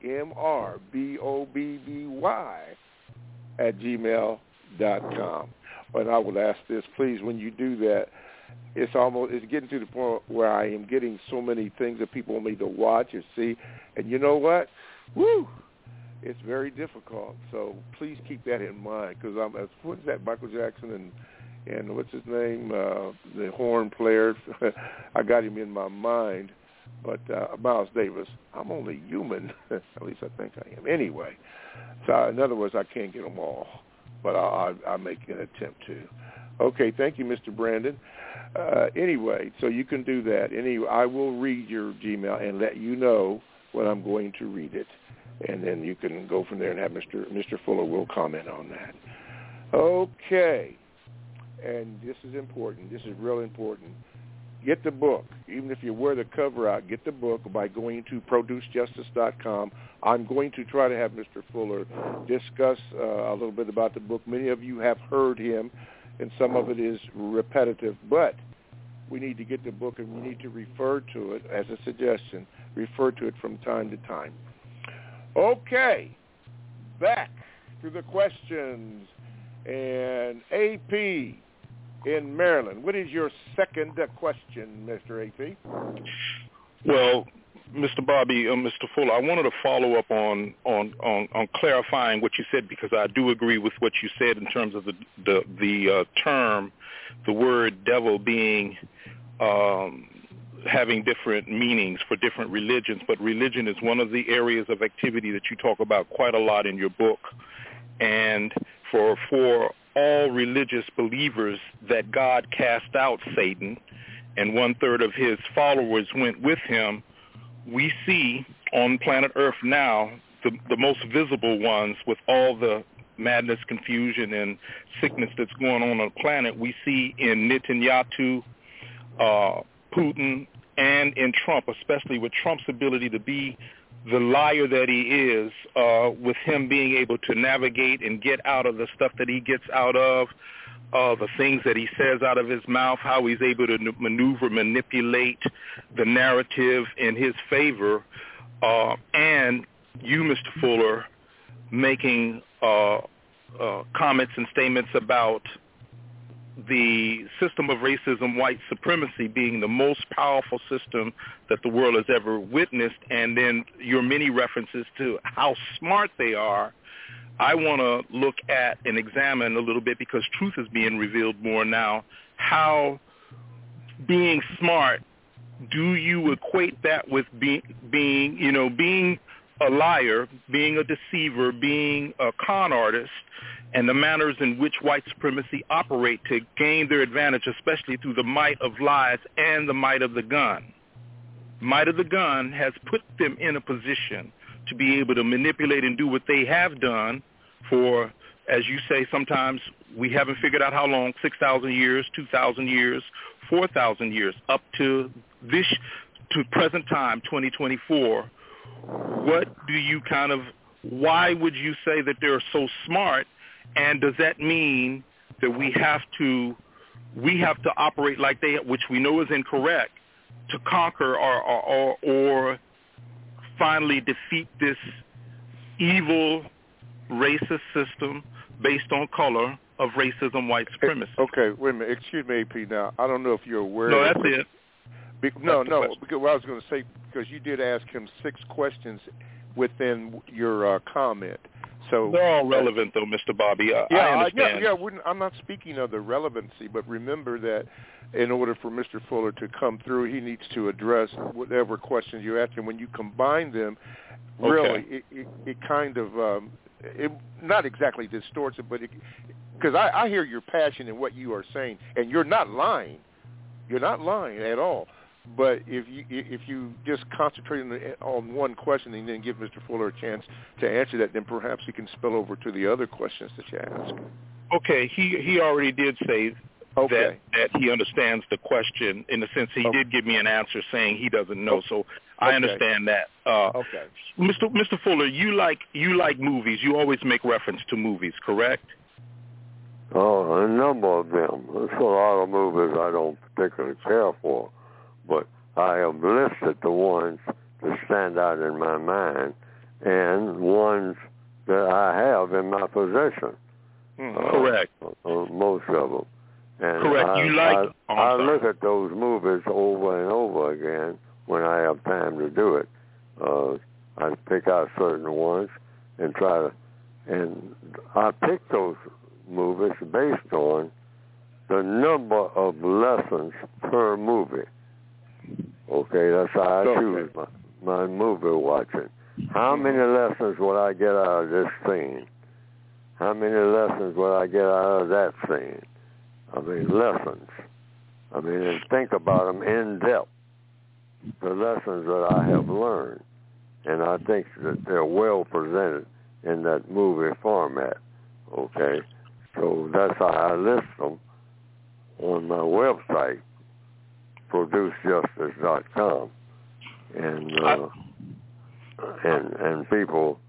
MRBOBBY, at gmail.com. And I would ask this, please, when you do that, it's getting to the point where I am getting so many things that people want me to watch or see. And you know what? Woo! It's very difficult. So please keep that in mind, because what is that, Michael Jackson and what's his name, the horn player? I got him in my mind. But Miles Davis, I'm only human. At least I think I am. Anyway, so in other words, I can't get them all, but I'll make an attempt to. Okay, thank you, Mr. Brandon. Anyway, so you can do that. Anyway, I will read your Gmail and let you know when I'm going to read it, and then you can go from there and have Mr. Fuller will comment on that. Okay, and this is important. This is real important. Get the book. Even if you wear the cover out, get the book by going to producejustice.com. I'm going to try to have Mr. Fuller discuss a little bit about the book. Many of you have heard him, and some of it is repetitive, but we need to get the book, and we need to refer to it as a suggestion. Refer to it from time to time. Okay, back to the questions. And AP in Maryland, what is your second question, Mr. AP? Well, Mr. Bobby, Mr. Fuller, I wanted to follow up on clarifying what you said, because I do agree with what you said in terms of the term, the word devil being having different meanings for different religions. But religion is one of the areas of activity that you talk about quite a lot in your book. And for all religious believers that God cast out Satan, and 1/3 of his followers went with him, we see on planet Earth now the most visible ones, with all the madness, confusion, and sickness that's going on the planet, we see in Netanyahu, Putin, and in Trump, especially with Trump's ability to be the liar that he is, with him being able to navigate and get out of the stuff that he gets out of, the things that he says out of his mouth, how he's able to manipulate the narrative in his favor, and you, Mr. Fuller, making comments and statements about the system of racism, white supremacy, being the most powerful system that the world has ever witnessed, and then your many references to how smart they are I want to look at and examine a little bit, because truth is being revealed more now, how being smart, do you equate that with being a liar, being a deceiver, being a con artist, and the manners in which white supremacy operate to gain their advantage, especially through the might of lies and the might of the gun. Might of the gun has put them in a position to be able to manipulate and do what they have done for, as you say, sometimes we haven't figured out how long, 6,000 years, 2,000 years, 4,000 years, up to present time, 2024. What do you why would you say that they're so smart, and does that mean that we have to operate like they, which we know is incorrect, to conquer or finally defeat this evil racist system based on color of racism, white supremacy? Okay, wait a minute. Excuse me, AP. Now, I don't know if you're aware. No, that's it. Because what I was going to say, because you did ask him 6 questions within your comment. So they're all relevant, though, Mr. Bobby. I understand. I'm not speaking of the relevancy, but remember that in order for Mr. Fuller to come through, he needs to address whatever questions you ask him. When you combine them, really, it kind of it not exactly distorts it, but because I hear your passion in what you are saying, and you're not lying. You're not lying at all. But if you just concentrate on one question and then give Mr. Fuller a chance to answer that, then perhaps he can spill over to the other questions that you ask. Okay, he already did say that he understands the question, in the sense he did give me an answer saying he doesn't know. So I understand that. Mr. Fuller, you like movies. You always make reference to movies, correct? Oh, a number of them. There's a lot of movies I don't particularly care for, but I have listed the ones that stand out in my mind and ones that I have in my possession. Correct. Most of them. And correct. I look at those movies over and over again when I have time to do it. I pick out certain ones and and I pick those movies based on the number of lessons per movie. Okay, that's how I choose my movie watching. How many lessons will I get out of this scene? How many lessons will I get out of that scene? I mean, lessons. I mean, and think about them in depth, the lessons that I have learned. And I think that they're well presented in that movie format, okay? So that's how I list them on my website, producejustice.com. And people,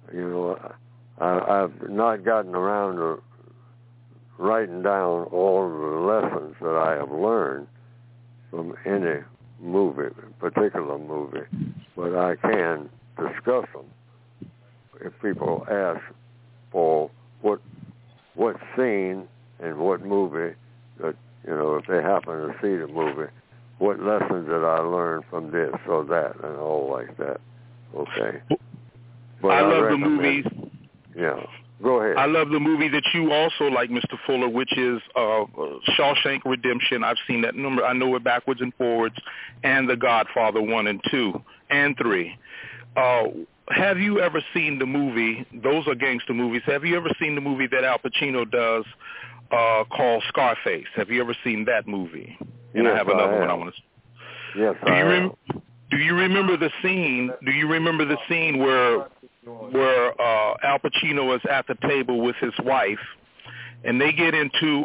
I've not gotten around to writing down all the lessons that I have learned from any movie, particular movie, but I can discuss them if people ask for what scene and what movie that, if they happen to see the movie, what lessons did I learn from this or that and all like that. Okay. But I love the movies. Yeah. Go ahead. I love the movie that you also like, Mr. Fuller, which is Shawshank Redemption. I've seen that number. I know it backwards and forwards. And The Godfather 1 and 2 and 3. Have you ever seen the movie? Those are gangster movies. Have you ever seen the movie that Al Pacino does called Scarface? Have you ever seen that movie? And yes, I have another one I want to. Yes, Do you remember the scene? Do you remember the scene where Al Pacino is at the table with his wife, and they get into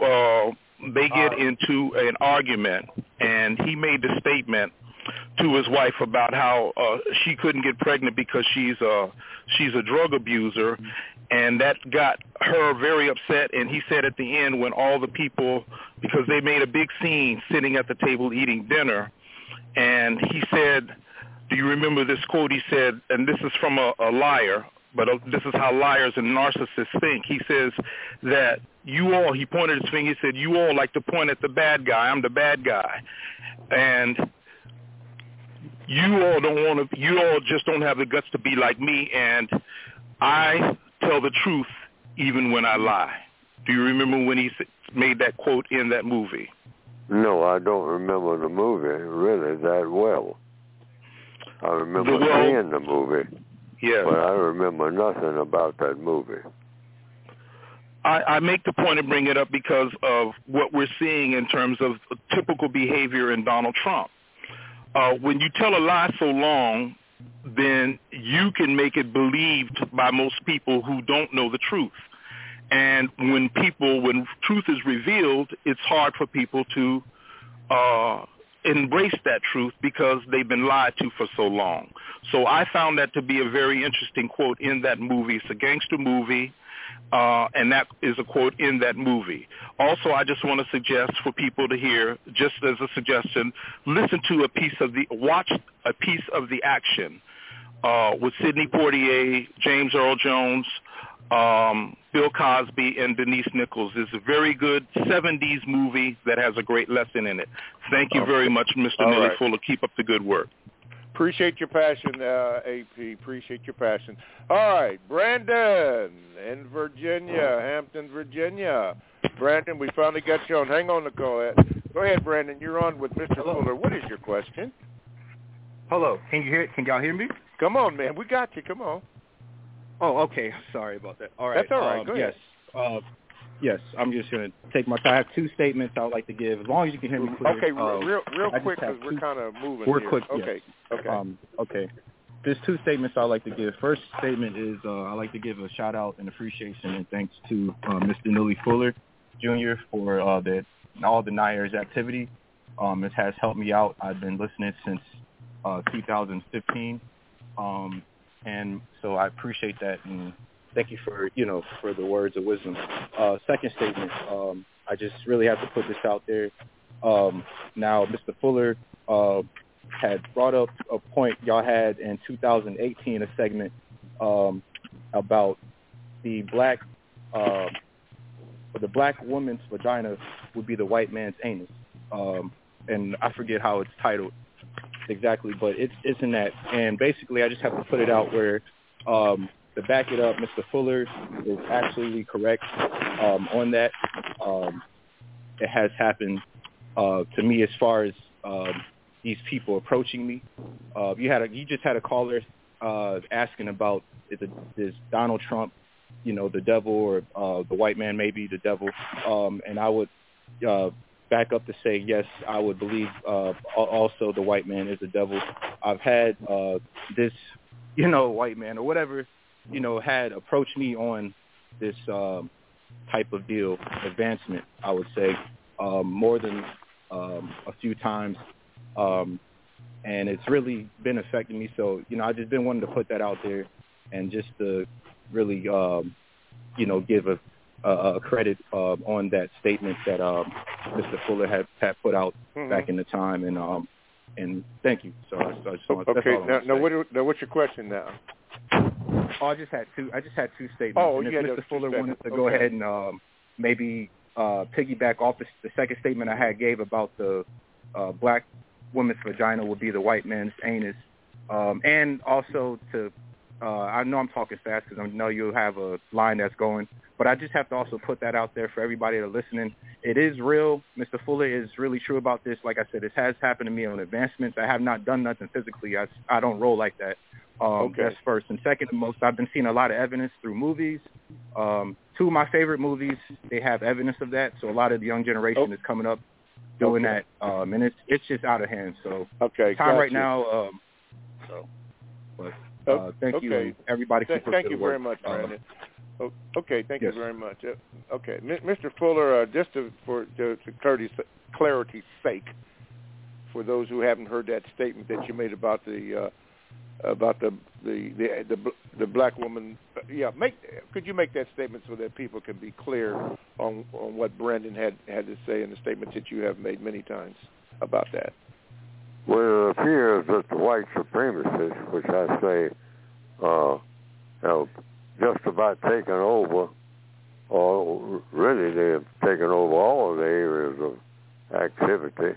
an argument, and he made the statement to his wife about how she couldn't get pregnant because she's a drug abuser, and that got her very upset. And he said at the end, when all the people, because they made a big scene sitting at the table eating dinner, and he said, do you remember this quote? He said, and this is from a liar, but this is how liars and narcissists think. He says that you all, he pointed his finger, he said, you all like to point at the bad guy. I'm the bad guy. And you all just don't have the guts to be like me. And I tell the truth even when I lie. Do you remember when he made that quote in that movie? No, I don't remember the movie really that well. I remember seeing the movie, but I remember nothing about that movie. I make the point of bringing it up because of what we're seeing in terms of typical behavior in Donald Trump. When you tell a lie so long, then you can make it believed by most people who don't know the truth. And when truth is revealed, it's hard for people to embrace that truth because they've been lied to for so long. So I found that to be a very interesting quote in that movie. It's a gangster movie, and that is a quote in that movie. Also, I just want to suggest for people to hear, just as a suggestion, watch a piece of The Action with Sidney Poitier, James Earl Jones, Bill Cosby, and Denise Nichols. It's a very good 70s movie that has a great lesson in it. Thank you very much, Mr. Neely Fuller. Keep up the good work. Appreciate your passion, AP. Appreciate your passion. All right, Brandon in Virginia, Hampton, Virginia. Brandon, we finally got you on. Hang on the call. Go ahead, Brandon. You're on with Mr. Fuller. What is your question? Hello. Can y'all hear me? Come on, man. We got you. Come on. Oh, okay. Sorry about that. All right. That's all right. Go ahead. Yes. I'm just going to take my time. I have two statements I would like to give, as long as you can hear me clear. Okay, real quick, because we're kind of moving here. Quick, okay. Yes. Okay. There's two statements I'd like to give. First statement is I'd like to give a shout-out and appreciation and thanks to Mr. Neely Fuller, Jr. for all the NIAR's activity. It has helped me out. I've been listening since 2015. And so I appreciate that, and thank you for the words of wisdom. Second statement, I just really have to put this out there. Now, Mr. Fuller had brought up a point y'all had in 2018, a segment about the black woman's vagina would be the white man's anus, and I forget how it's titled exactly, but it's in that. And basically, I just have to put it out where, to back it up, Mr. Fuller is absolutely correct on that. It has happened to me as far as these people approaching me. You just had a caller asking about is Donald Trump, the devil, or the white man maybe the devil, and I would back up to say, yes, I would believe also the white man is the devil. I've had this, white man or whatever, had approached me on this type of deal, advancement, I would say, more than a few times. And it's really been affecting me. So, I've just been wanting to put that out there and just to really, give a credit on that statement that Mr. Fuller had put out back in the time, and thank you. So I just want, okay. Now, what's your question now? Oh, I just had two statements. Oh, and yeah, if Mr. Fuller wanted to go ahead and maybe piggyback off the second statement I had gave about the black woman's vagina would be the white man's anus, and also to I know I'm talking fast because I know you'll have a line that's going, but I just have to also put that out there for everybody that's listening. It is real. Mr. Fuller is really true about this. Like I said, this has happened to me on advancements. I have not done nothing physically. I don't roll like that. That's first. And second and most, I've been seeing a lot of evidence through movies. Two of my favorite movies, they have evidence of that. So a lot of the young generation is coming up doing that. And it's just out of hand. So time right now. Thank you, and everybody. Thank you very much, Brandon. Okay, thank you very much. Okay, Mr. Fuller, just for clarity's sake, for those who haven't heard that statement that you made about the black woman, could you make that statement so that people can be clear on what Brandon had to say in the statements that you have made many times about that? Well, it appears that the white supremacists, which I say have just about taken over, or really they've taken over all of the areas of activity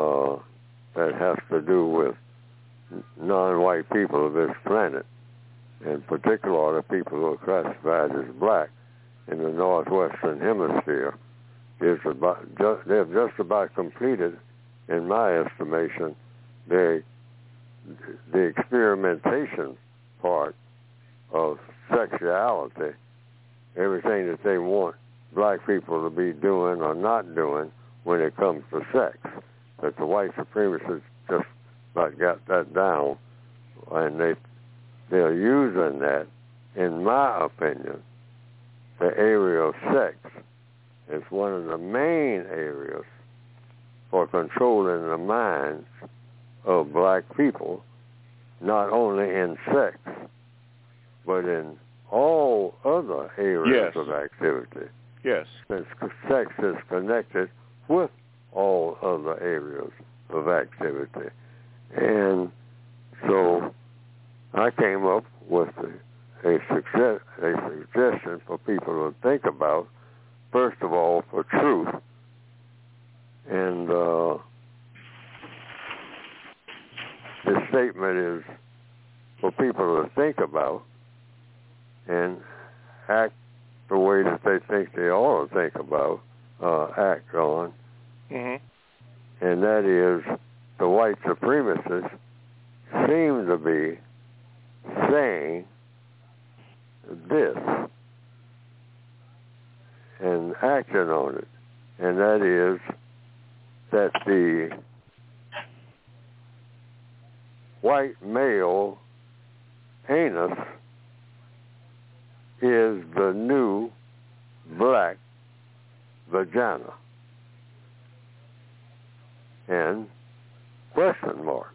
that has to do with non-white people of this planet. in particular the people who are classified as black in the northwestern hemisphere, they've just about completed, in my estimation, the experimentation part of sexuality, everything that they want black people to be doing or not doing when it comes to sex. But the white supremacists just about got that down, and they're using that, in my opinion, the area of sex is one of the main areas for controlling the minds of black people, not only in sex, but in all other areas of activity. Yes. Since sex is connected with all other areas of activity. And so I came up with a suggestion for people to think about, first of all, for truth. And this statement is for people to think about and act the way that they think they ought to think about, act on. Mm-hmm. And that is, the white supremacists seem to be saying this and acting on it. And that is that the white male anus is the new black vagina. And question mark.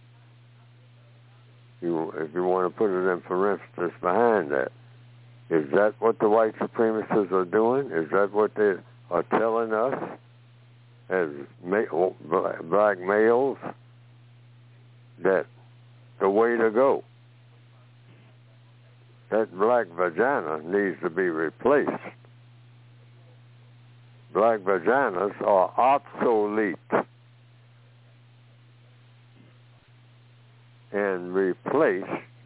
If you want to put it in parentheses behind that, is that what the white supremacists are doing? Is that what they are telling us as black males? That the way to go. That black vagina needs to be replaced. Black vaginas are obsolete and replaced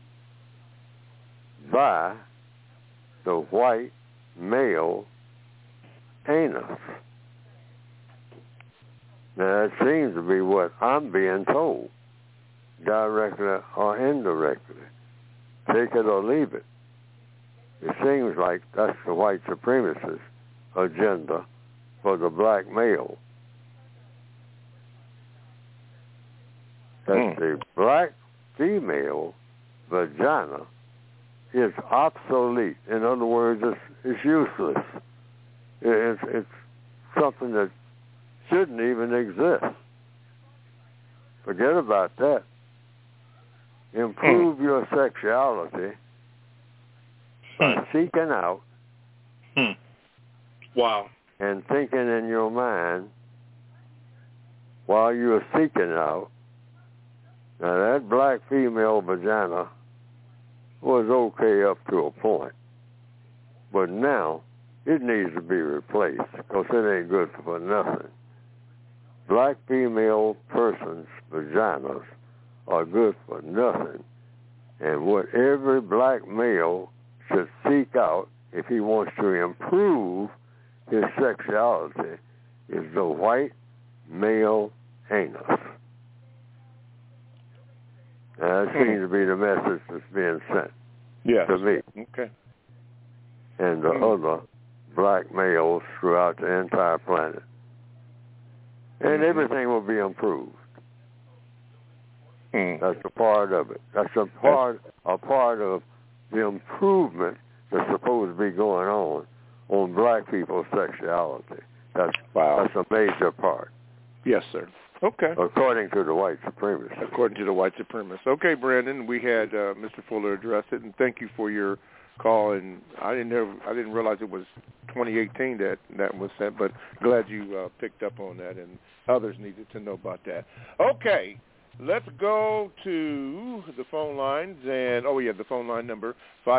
by the white male anus. Now that seems to be what I'm being told, directly or indirectly. Take it or leave it. It seems like that's the white supremacist agenda for the black male. That the black female vagina is obsolete. In other words, it's useless. It's something that shouldn't even exist. Forget about that. Improve your sexuality by seeking out Wow. and thinking in your mind while you're seeking it out. Now, that black female vagina was okay up to a point, but now it needs to be replaced because it ain't good for nothing. Black female persons' vaginas are good for nothing, and what every black male should seek out if he wants to improve his sexuality is the white male anus. Now, that seems to be the message that's being sent to me. Okay. And the other black males throughout the entire planet. And everything will be improved. That's a part of it. That's a part of the improvement that's supposed to be going on black people's sexuality. That's a major part. Yes, sir. Okay. According to the white supremacists. According to the white supremacists. Okay, Brandon, we had Mr. Fuller address it, and thank you for your call. And I didn't realize it was 2018 that was sent, but glad you picked up on that, and others needed to know about that. Okay, let's go to the phone lines, and the phone line number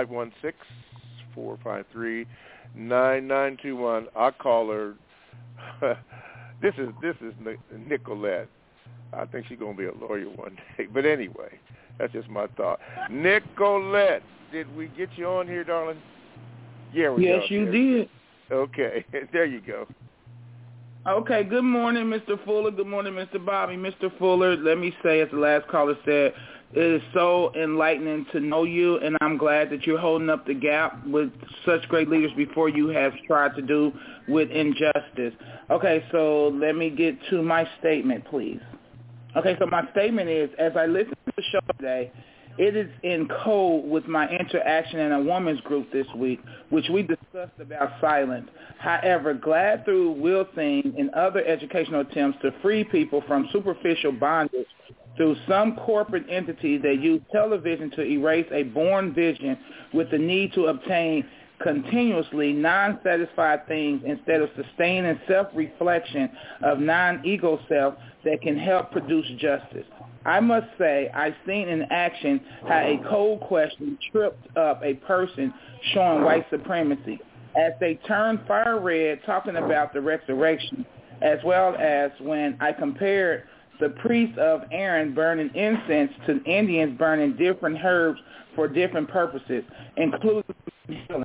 516-453-9921. Our caller. This is Nicolette. I think she's going to be a lawyer one day. But anyway, that's just my thought. Nicolette, Did we get you on here, darling? Yeah, we Yes, you did. Okay, there you go. Okay, good morning, Mr. Fuller. Good morning, Mr. Bobby. Mr. Fuller, let me say, as the last caller said, it is so enlightening to know you, and I'm glad that you're holding up the gap with such great leaders before you have tried to do with injustice. Okay, so let me get to my statement, please. Okay, so my statement is, as I listen to the show today, it is in code with my interaction in a women's group this week, which we discussed about silence. However, glad through Will Sing and other educational attempts to free people from superficial bondage through some corporate entities that use television to erase a born vision with the need to obtain continuously non-satisfied things instead of sustaining self-reflection of non-ego self that can help produce justice. I must say, I've seen in action how a cold question tripped up a person showing white supremacy as they turned fire red talking about the resurrection, as well as when I compared the priests of Aaron burning incense to Indians burning different herbs for different purposes, including healing.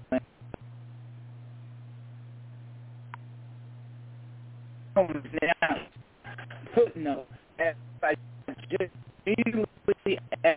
Now, footnote, as I just immediately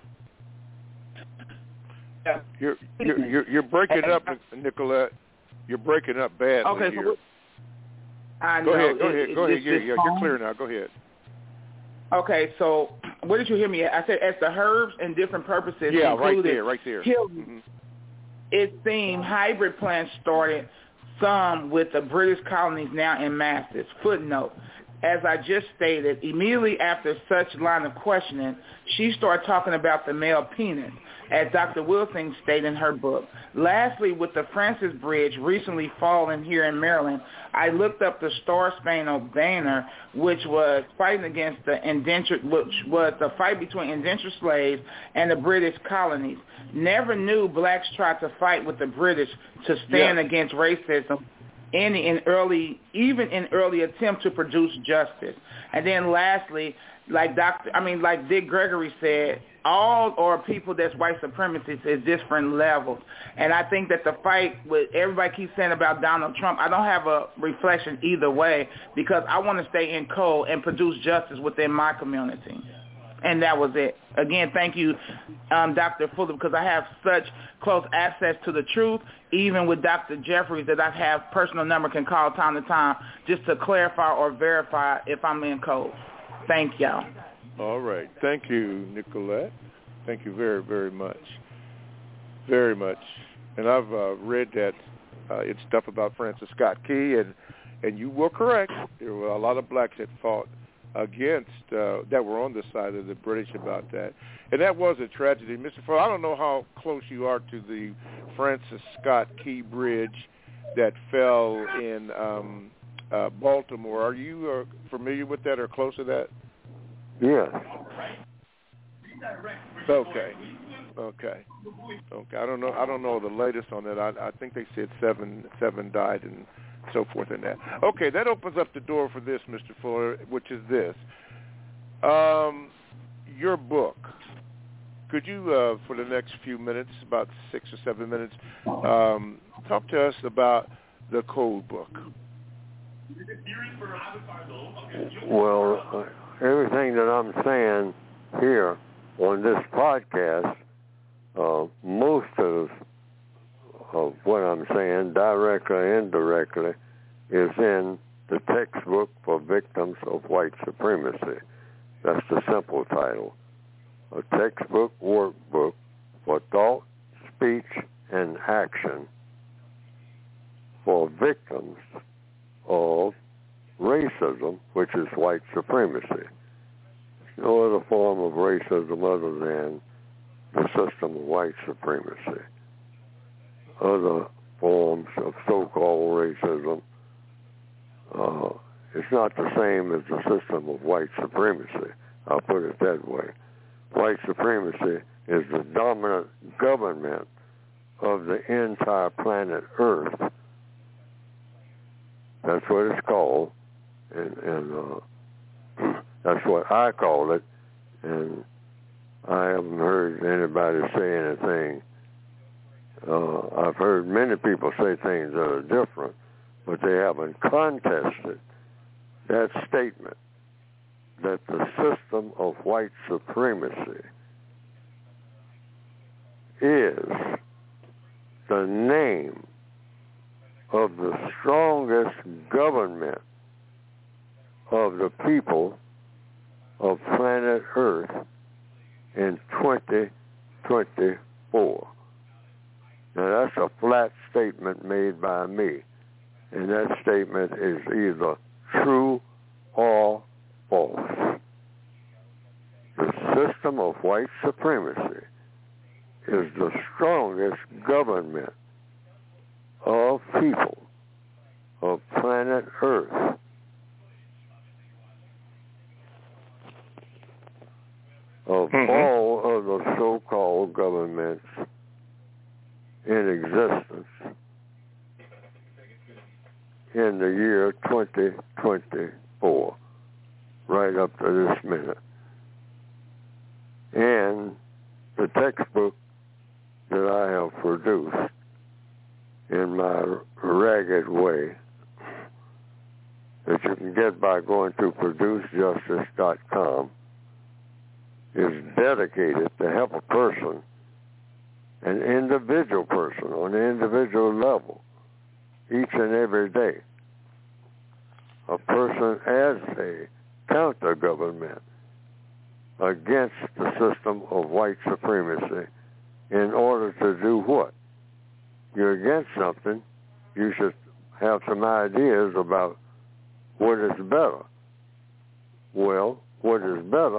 You're breaking up, Nicolette. You're breaking up badly okay, here. So I know. Go ahead. You're clear now. Go ahead. Okay, so where did you hear me at? I said as the herbs and different purposes included right there. Healing. Mm-hmm. It seemed hybrid plants started some with the British colonies now in masses. Footnote. As I just stated, immediately after such line of questioning, she started talking about the male penis, as Dr. Wilson stated in her book. Lastly, with the Francis Bridge recently fallen here in Maryland, I looked up the Star-Spangled Banner, which was fighting against the indentured, which was the fight between indentured slaves and the British colonies. Never knew blacks tried to fight with the British to stand against racism. Even in early attempt to produce justice. And then lastly, like Dick Gregory said, all are people that's white supremacists at different levels. And I think that the fight with everybody keeps saying about Donald Trump, I don't have a reflection either way because I want to stay in code and produce justice within my community. And that was it. Again, thank you, Dr. Fuller, because I have such close access to the truth, even with Dr. Jeffries, that I have personal number can call time to time just to clarify or verify if I'm in code. Thank y'all. All right. Thank you, Nicolette. Thank you very, very much. Very much. And I've read that it's stuff about Francis Scott Key, and you were correct. There were a lot of blacks that fought against, that were on the side of the British about that. And that was a tragedy. Mr. Fuller, I don't know how close you are to the Francis Scott Key Bridge that fell in Baltimore. Are you familiar with that or close to that? Yes. Okay. I don't know the latest on that. I think they said seven died and so forth in that. Okay, that opens up the door for this, Mr. Fuller, which is this. Your book. Could you, for the next few minutes, about 6 or 7 minutes, talk to us about the Code Book? Well, everything that I'm saying here on this podcast, most of what I'm saying, directly or indirectly, is in the textbook for victims of white supremacy. That's the simple title. A textbook workbook for thought, speech, and action for victims of racism, which is white supremacy. No other form of racism other than the system of white supremacy. Other forms of so-called racism, it's not the same as the system of white supremacy. I'll put it that way. White supremacy is the dominant government of the entire planet Earth. That's what it's called, and that's what I call it, and I haven't heard anybody say anything I've heard many people say things that are different, but they haven't contested that statement that the system of white supremacy is the name of the strongest government of the people of planet Earth in 2024. Now, that's a flat statement made by me, and that statement is either true or false. The system of white supremacy is the strongest government of people of planet Earth. Of all of the so-called governments in existence in the year 2024, right up to this minute. And the textbook that I have produced in my ragged way that you can get by going to producejustice.com is dedicated to help a person, an individual person on an individual level, each and every day. A person as a counter-government against the system of white supremacy in order to do what? You're against something, you should have some ideas about what is better. Well, what is better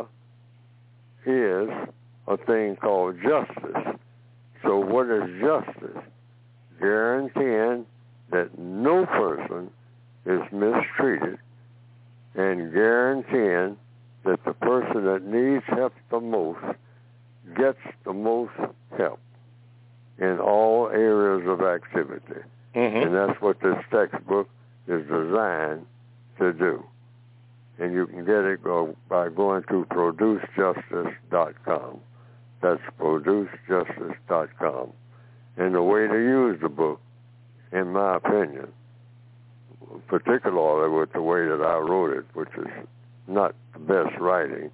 is a thing called justice. So what is justice? Guaranteeing that no person is mistreated and guaranteeing that the person that needs help the most gets the most help in all areas of activity. And that's what this textbook is designed to do. And you can get it by going to producejustice.com. That's producejustice.com. And the way to use the book, in my opinion, particularly with the way that I wrote it, which is not the best writing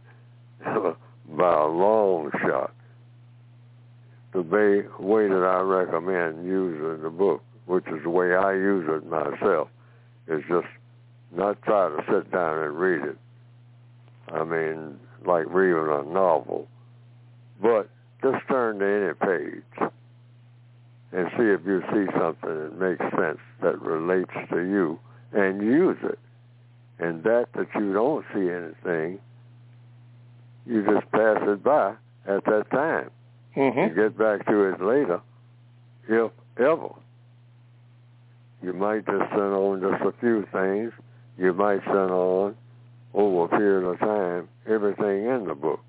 by a long shot, the way that I recommend using the book, which is the way I use it myself, is just not try to sit down and read it. I mean, like reading a novel. But just turn to any page and see if you see something that makes sense, that relates to you, and use it. And that you don't see anything, you just pass it by at that time. You get back to it later, if ever. You might just send on just a few things. You might send on, over a period of time, everything in the book.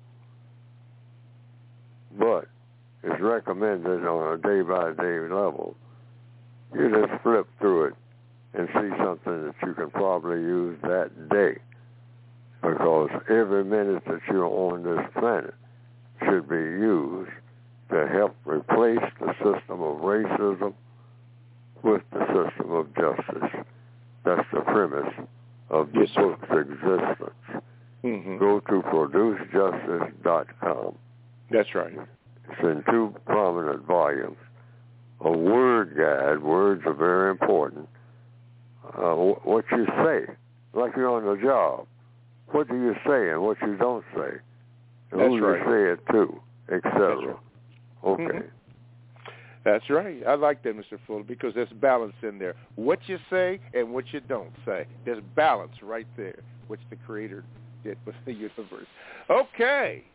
But it's recommended on a day-by-day level. You just flip through it and see something that you can probably use that day. Because every minute that you're on this planet should be used to help replace the system of racism with the system of justice. That's the premise of the book's existence. Go to producejustice.com. That's right. It's in 2 prominent volumes. A word guide. Words are very important. What you say, like you're on the job. What do you say and what you don't say? And who you say it to, etc. Okay. That's right. I like that, Mr. Fuller, because there's balance in there. What you say and what you don't say. There's balance right there, which the Creator did with the universe. Okay.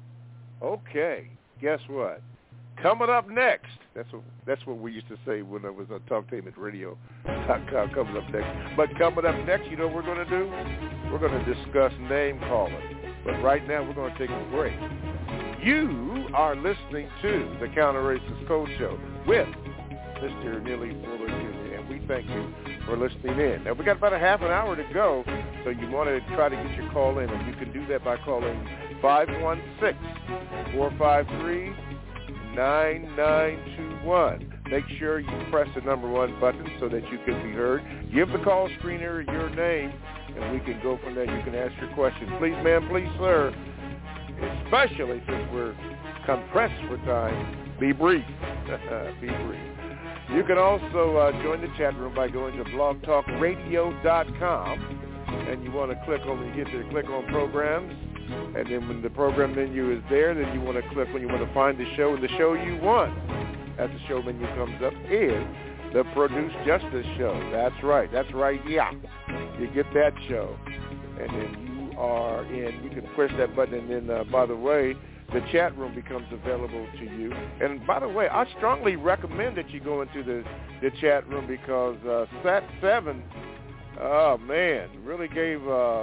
Guess what? Coming up next. That's what we used to say when I was on TalkTainmentRadio.com. Coming up next. But coming up next, you know what we're going to do? We're going to discuss name calling. But right now, we're going to take a break. You are listening to the Counter Racist Code Show with Mr. Neely Fuller Jr., and we thank you for listening in. Now, we got about a half an hour to go, so you want to try to get your call in, and you can do that by calling 516-453-9232. 888-866-9921. Make sure you press the number 1 button so that you can be heard. Give the call screener your name, and we can go from there. You can ask your question. Please, ma'am, please, sir, especially since we're compressed for time, be brief. Be brief. You can also join the chat room by going to blogtalkradio.com, and you want to click on, when you get there, click on programs, and then when the program menu is there, then you want to click when you want to find the show, and the show you want, as the show menu comes up, is the Produce Justice Show. That's right, yeah. You get that show, and then you are in, you can push that button, and then, by the way, the chat room becomes available to you. And by the way, I strongly recommend that you go into the chat room because Sat 7, oh man, really gave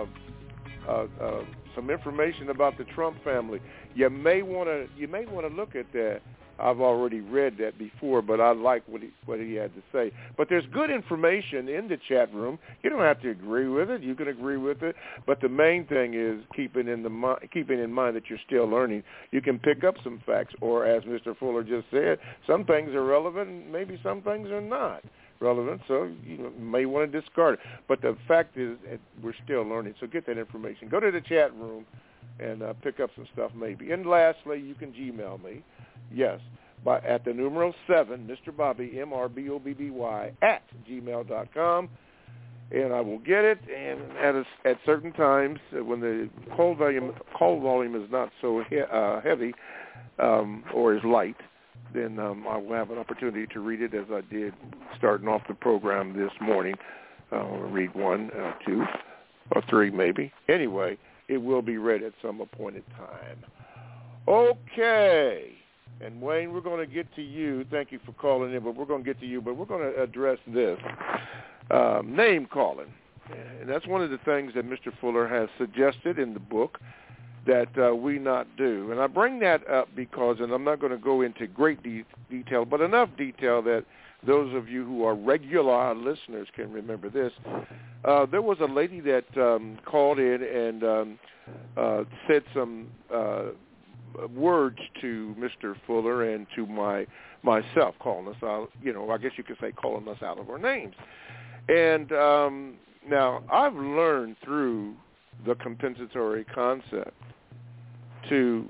some information about the Trump family. You may want to look at that. I've already read that before, but I like what he had to say. But there's good information in the chat room. You don't have to agree with it. You can agree with it. But the main thing is keeping in mind that you're still learning. You can pick up some facts, or as Mr. Fuller just said, some things are relevant and maybe some things are not relevant, so you may want to discard it. But the fact is we're still learning, so get that information. Go to the chat room and pick up some stuff maybe. And lastly, you can Gmail me. Yes, at the numeral 7, Mr. Bobby, MRBOBBY, @gmail.com, and I will get it. And at certain times, when the call volume is not so heavy or is light, then I will have an opportunity to read it as I did starting off the program this morning. I'll read 1, 2, or 3 maybe. Anyway, it will be read at some appointed time. Okay. And, Wayne, we're going to get to you. Thank you for calling in, but we're going to get to you. But we're going to address this, name calling. And that's one of the things that Mr. Fuller has suggested in the book that we not do. And I bring that up because, and I'm not going to go into great detail, but enough detail that those of you who are regular listeners can remember this. There was a lady that called in and said some words to Mr. Fuller and to myself, calling us out, I guess you could say calling us out of our names. And now I've learned through the compensatory concept to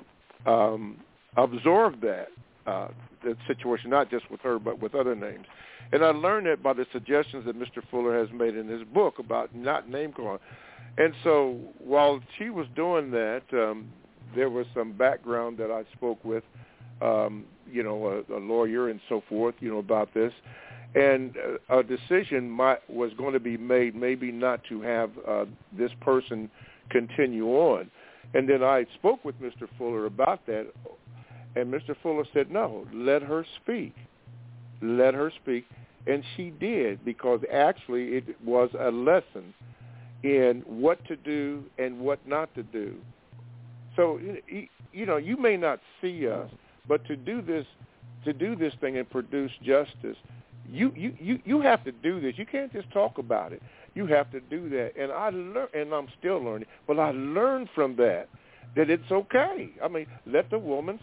absorb that situation, not just with her, but with other names. And I learned that by the suggestions that Mr. Fuller has made in his book about not name calling. And so while she was doing that, there was some background that I spoke with, a lawyer and so forth, about this. And a decision was going to be made maybe not to have this person continue on. And then I spoke with Mr. Fuller about that, and Mr. Fuller said, no, let her speak. Let her speak. And she did, because actually it was a lesson in what to do and what not to do. So, you may not see us, but to do this thing and produce justice, you have to do this. You can't just talk about it. You have to do that. And I'm still learning, but I learned from that it's okay. I mean, let the woman,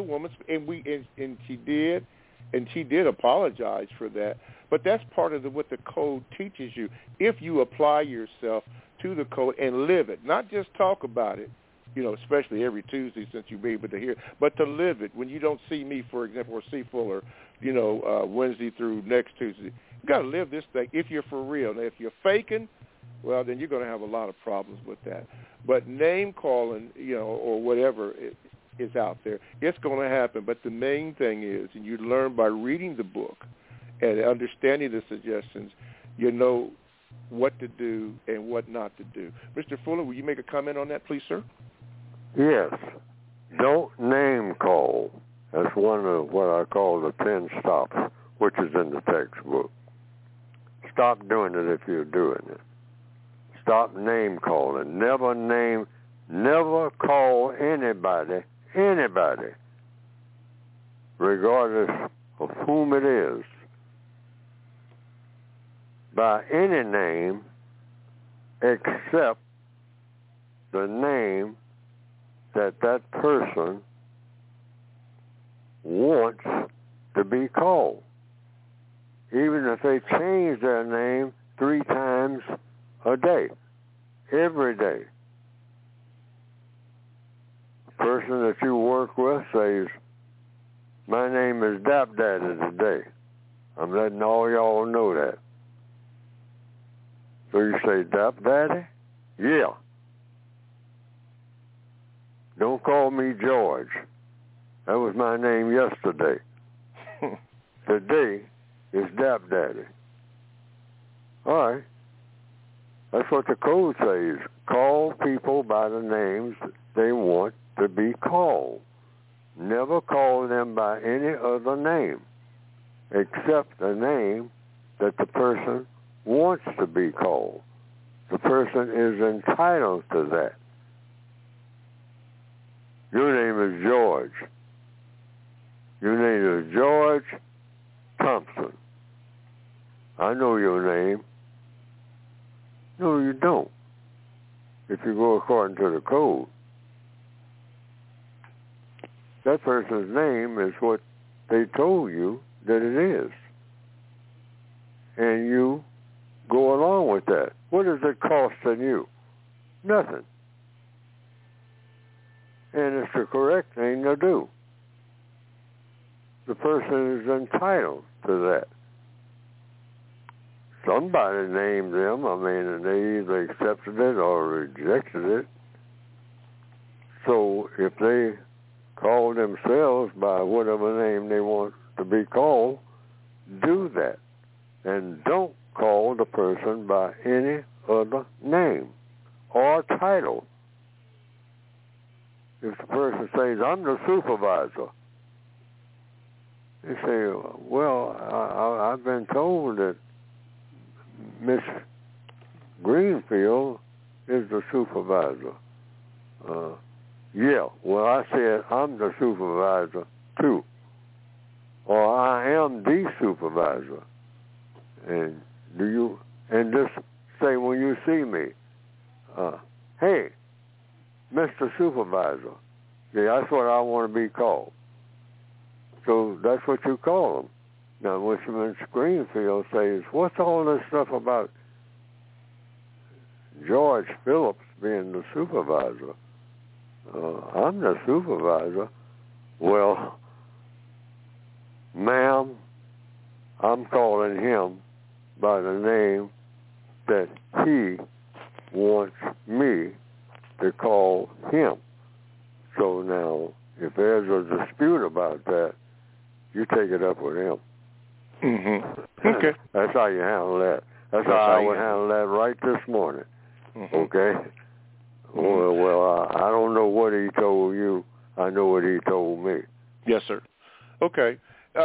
and she did apologize for that. But that's part of what the code teaches you. If you apply yourself to the code and live it, not just talk about it, especially every Tuesday since you'll be able to hear, but to live it. When you don't see me, for example, or see Fuller, Wednesday through next Tuesday, you got to live this thing if you're for real. Now, if you're faking, well, then you're going to have a lot of problems with that. But name calling, or whatever is out there, it's going to happen. But the main thing is, and you learn by reading the book and understanding the suggestions, you know what to do and what not to do. Mr. Fuller, will you make a comment on that, please, sir? Yes. Don't name call. That's one of what I call the 10 stops, which is in the textbook. Stop doing it if you're doing it. Stop name calling. Never call anybody, regardless of whom it is, by any name except the name that person wants to be called. Even if they change their name 3 times a day, every day. The person that you work with says, my name is Dap Daddy today. I'm letting all y'all know that. So you say, Dap Daddy? Yeah. Don't call me George. That was my name yesterday. Today is Dap Daddy. All right. That's what the code says. Call people by the names they want to be called. Never call them by any other name except the name that the person wants to be called. The person is entitled to that. Your name is George. Your name is George Thompson. I know your name. No, you don't. If you go according to the code. That person's name is what they told you that it is. And you go along with that. What is it costing you? Nothing. And it's the correct thing to do. The person is entitled to that. Somebody named them, and they either accepted it or rejected it. So if they call themselves by whatever name they want to be called, do that. And don't call the person by any other name or title. If the person says, I'm the supervisor, they say, well, I've been told that Miss Greenfield is the supervisor. Yeah, well, I said I'm the supervisor too. Or I am the supervisor. And just say when you see me, hey, Mr. Supervisor. Yeah, that's what I want to be called. So that's what you call them. Now, when Miss Greenfield says, what's all this stuff about George Phillips being the supervisor? I'm the supervisor. Well, ma'am, I'm calling him by the name that he wants me to call him. So now, if there's a dispute about that, you take it up with him. Mm-hmm. Okay. That's how you handle that. That's how I would handle that right this morning. Mm-hmm. Okay? Mm-hmm. Well, I don't know what he told you. I know what he told me. Yes, sir. Okay.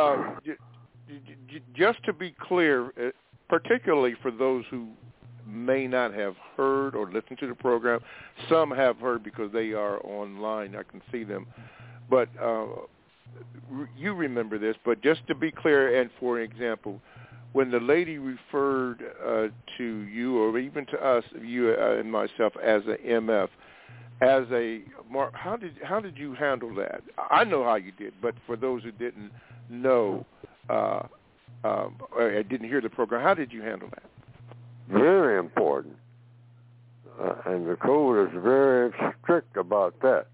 Just to be clear, particularly for those who may not have heard or listened to the program, some have heard because they are online. I can see them. But you remember this, but just to be clear, and for example, when the lady referred to you or even to us, you and myself, as a MF, as a Mark, how did you handle that? I know how you did, but for those who didn't know or didn't hear the program, how did you handle that? Very important, and the code is very strict about that.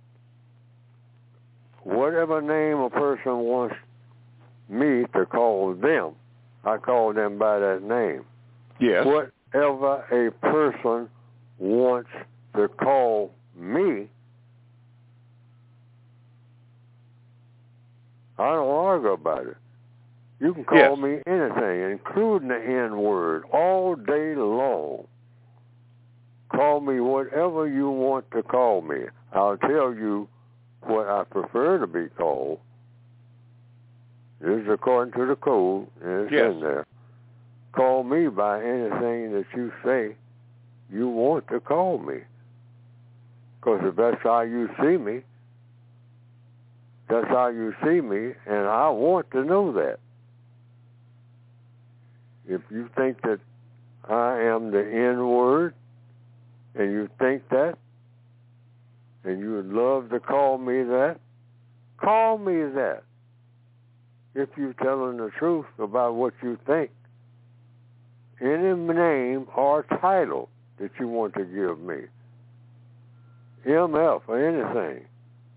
Whatever name a person wants me to call them, I call them by that name. Yes. Whatever a person wants to call me, I don't argue about it. You can call me anything, including the N-word, all day long. Call me whatever you want to call me. I'll tell you what I prefer to be called. This is according to the code, and it's in there. Call me by anything that you say you want to call me. Because if that's how you see me, that's how you see me, and I want to know that. If you think that I am the N-word, and you think that, and you would love to call me that, call me that. if you're telling the truth about what you think. Any name or title that you want to give me, MF or anything,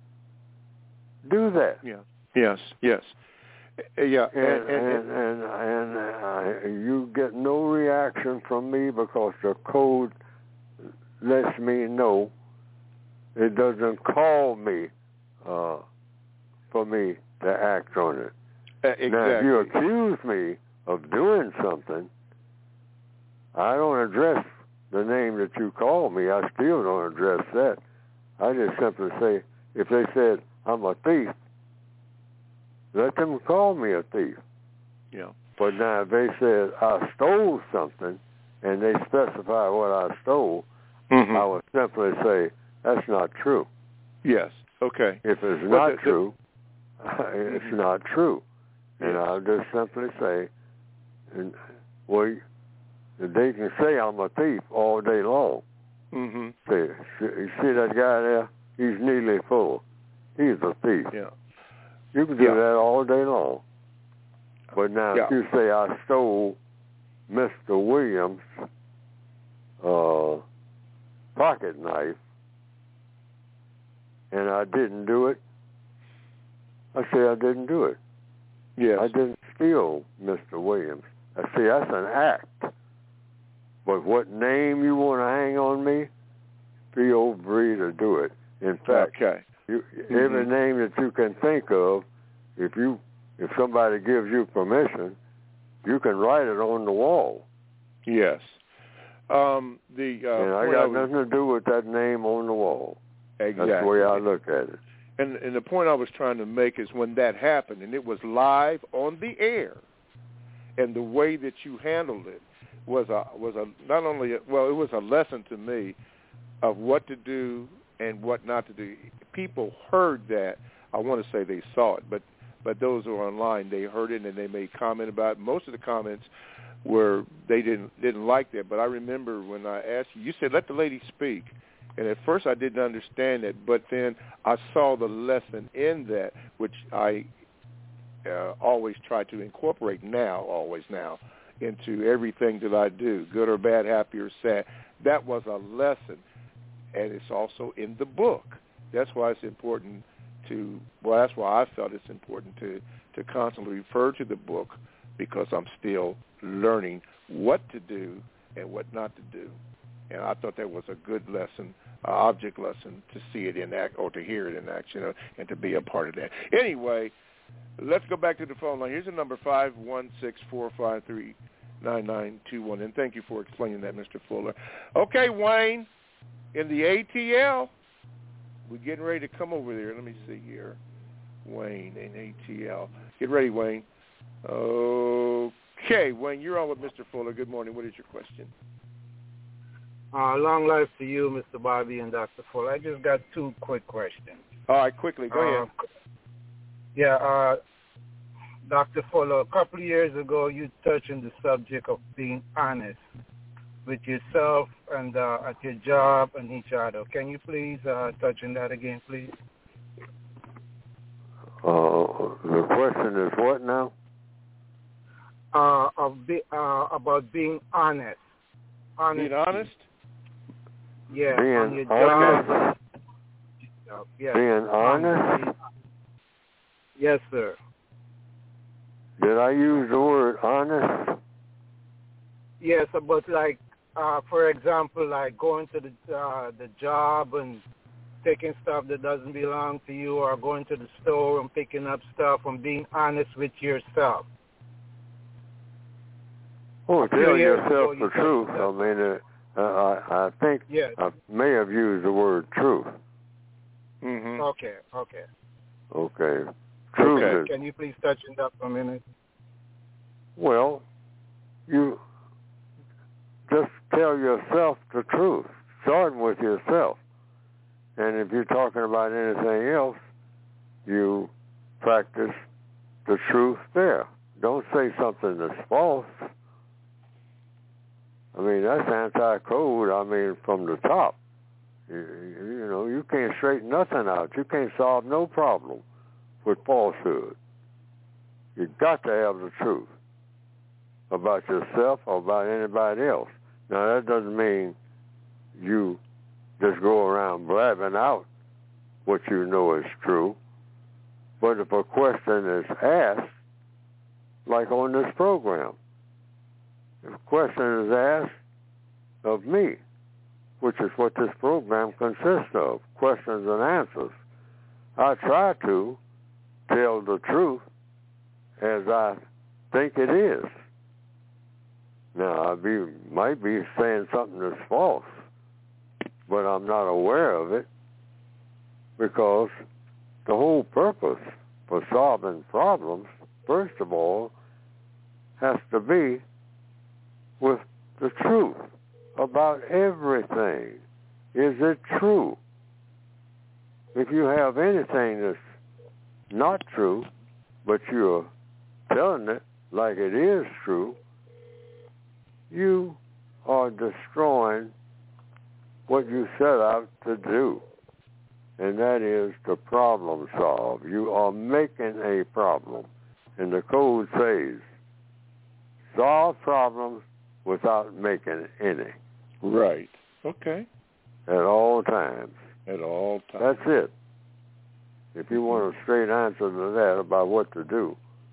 do that. Yeah. Yes. Yes. Yeah. And you get no reaction from me because the code lets me know. It doesn't call me for me to act on it. Exactly. Now, if you accuse me of doing something, I don't address the name that you call me. I still don't address that. I just simply say, if they said I'm a thief, let them call me a thief. Yeah. But now if they said I stole something and they specify what I stole, I would simply say that's not true. Yes. Okay. If it's not true, it's not true. And I'll just simply say, well, they can say I'm a thief all day long. Mm-hmm. You see that guy there? He's nearly full. He's a thief. Yeah. You can do that all day long. But now if you say I stole Mr. Williams' pocket knife and I didn't do it, I say I didn't do it. Yes. I didn't steal Mr. Williams. I say that's an act. But what name you want to hang on me, feel free to do it. In fact, every name that you can think of, if somebody gives you permission, you can write it on the wall. Yes. And I got nothing to do with that name on the wall. Exactly. That's the way I look at it. And the point I was trying to make is when that happened, and it was live on the air, and the way that you handled it was not only it was a lesson to me of what to do and what not to do. People heard that. I want to say they saw it, but those who are online, they heard it and they made comment about it. Most of the comments were they didn't like that. But I remember when I asked you said let the lady speak. And at first I didn't understand it, but then I saw the lesson in that, which I always try to incorporate always now, into everything that I do, good or bad, happy or sad. That was a lesson, and it's also in the book. That's why it's important that's why I felt it's important to constantly refer to the book, because I'm still learning what to do and what not to do. And I thought that was a good lesson, object lesson, to see it in act or to hear it in action and to be a part of that. Anyway, let's go back to the phone line. Here's the number, 516-453-9921. And thank you for explaining that, Mr. Fuller. Okay, Wayne, in the ATL, we're getting ready to come over there. Let me see here. Wayne in ATL. Get ready, Wayne. Okay, Wayne, you're on with Mr. Fuller. Good morning. What is your question? Long life to you, Mr. Bobby and Dr. Fuller. I just got two quick questions. All right, quickly. Go ahead. Dr. Fuller, a couple of years ago, you touched on the subject of being honest with yourself and at your job and each other. Can you please touch on that again, please? The question is what now? About being honest. Being honest? Yeah, being on your honest? job. Yes. Being honest? Yes, sir. Did I use the word honest? Yes, but for example, like going to the job and taking stuff that doesn't belong to you, or going to the store and picking up stuff, and being honest with yourself. Oh, tell yourself the truth. I mean, I think I may have used the word truth. Mm-hmm. Okay. Truth is, can you please touch on that for a minute? Well, you just tell yourself the truth, starting with yourself. And if you're talking about anything else, you practice the truth there. Don't say something that's false. I mean, that's anti-code, from the top. You can't straighten nothing out. You can't solve no problem with falsehood. You got to have the truth about yourself or about anybody else. Now, that doesn't mean you just go around blabbing out what you know is true. But if a question is asked, like on this program, if a question is asked of me, which is what this program consists of, questions and answers, I try to tell the truth as I think it is. Now, might be saying something that's false, but I'm not aware of it, because the whole purpose for solving problems, first of all, has to be with the truth about everything. Is it true? If you have anything that's not true, but you're telling it like it is true, you are destroying what you set out to do, and that is to problem solve. You are making a problem, and the code says, solve problems without making any. Right. Okay. At all times. At all times. That's it. If you want a straight answer to that about what to do,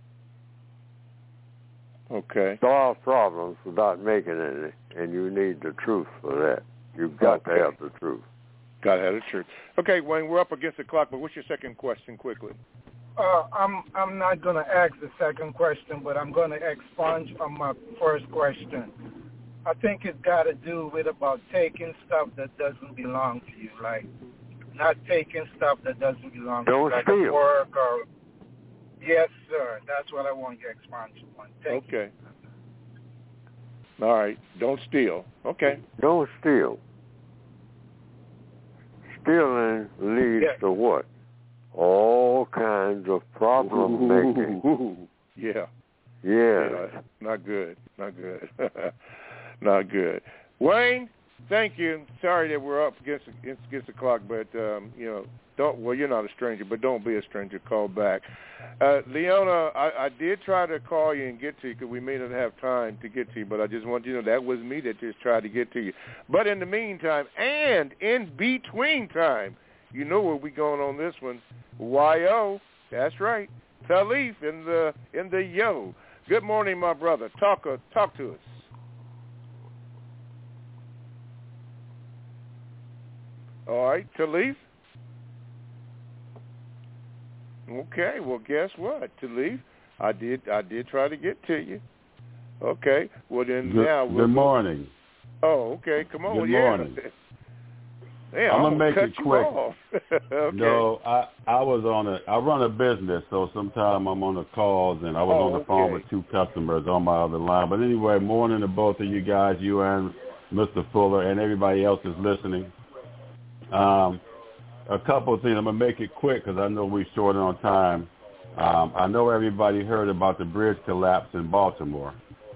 okay, solve problems without making any, and you need the truth for that. You've got to have the truth. Got to have the truth. Okay, Wayne, we're up against the clock, but what's your second question, quickly? I'm not going to ask the second question, but I'm going to expunge on my first question. I think it's got to do with about taking stuff that doesn't belong to you, like not taking stuff that doesn't belong to you, like steal. Work or. Yes, sir. That's what I want you to expunge on. Okay. All right. Don't steal. Okay. Don't steal. Stealing leads to what? All kinds of problem making. Yeah. Yeah. Not good. Not good. Not good. Wayne, thank you. Sorry that we're up against the clock, but you're not a stranger, but don't be a stranger. Call back. Leona, I did try to call you and get to you because we may not have time to get to you, but I just want you to know that was me that just tried to get to you. But in the meantime, and in between time, you know where we going on this one. YO, that's right. Talif in the yo. Good morning, my brother. Talk to us. All right, Talif. Okay, well, guess what, Talif? I did try to get to you. Okay, well then Good morning. Oh, okay, come on. Good morning. Yeah, I'm gonna make it quick. Okay. No, I run a business, so sometimes I'm on the calls, and I was on the phone with two customers on my other line. But anyway, morning to both of you guys, you and Mr. Fuller, and everybody else is listening. A couple of things. I'm going to make it quick because I know we're short on time. I know everybody heard about the bridge collapse in Baltimore.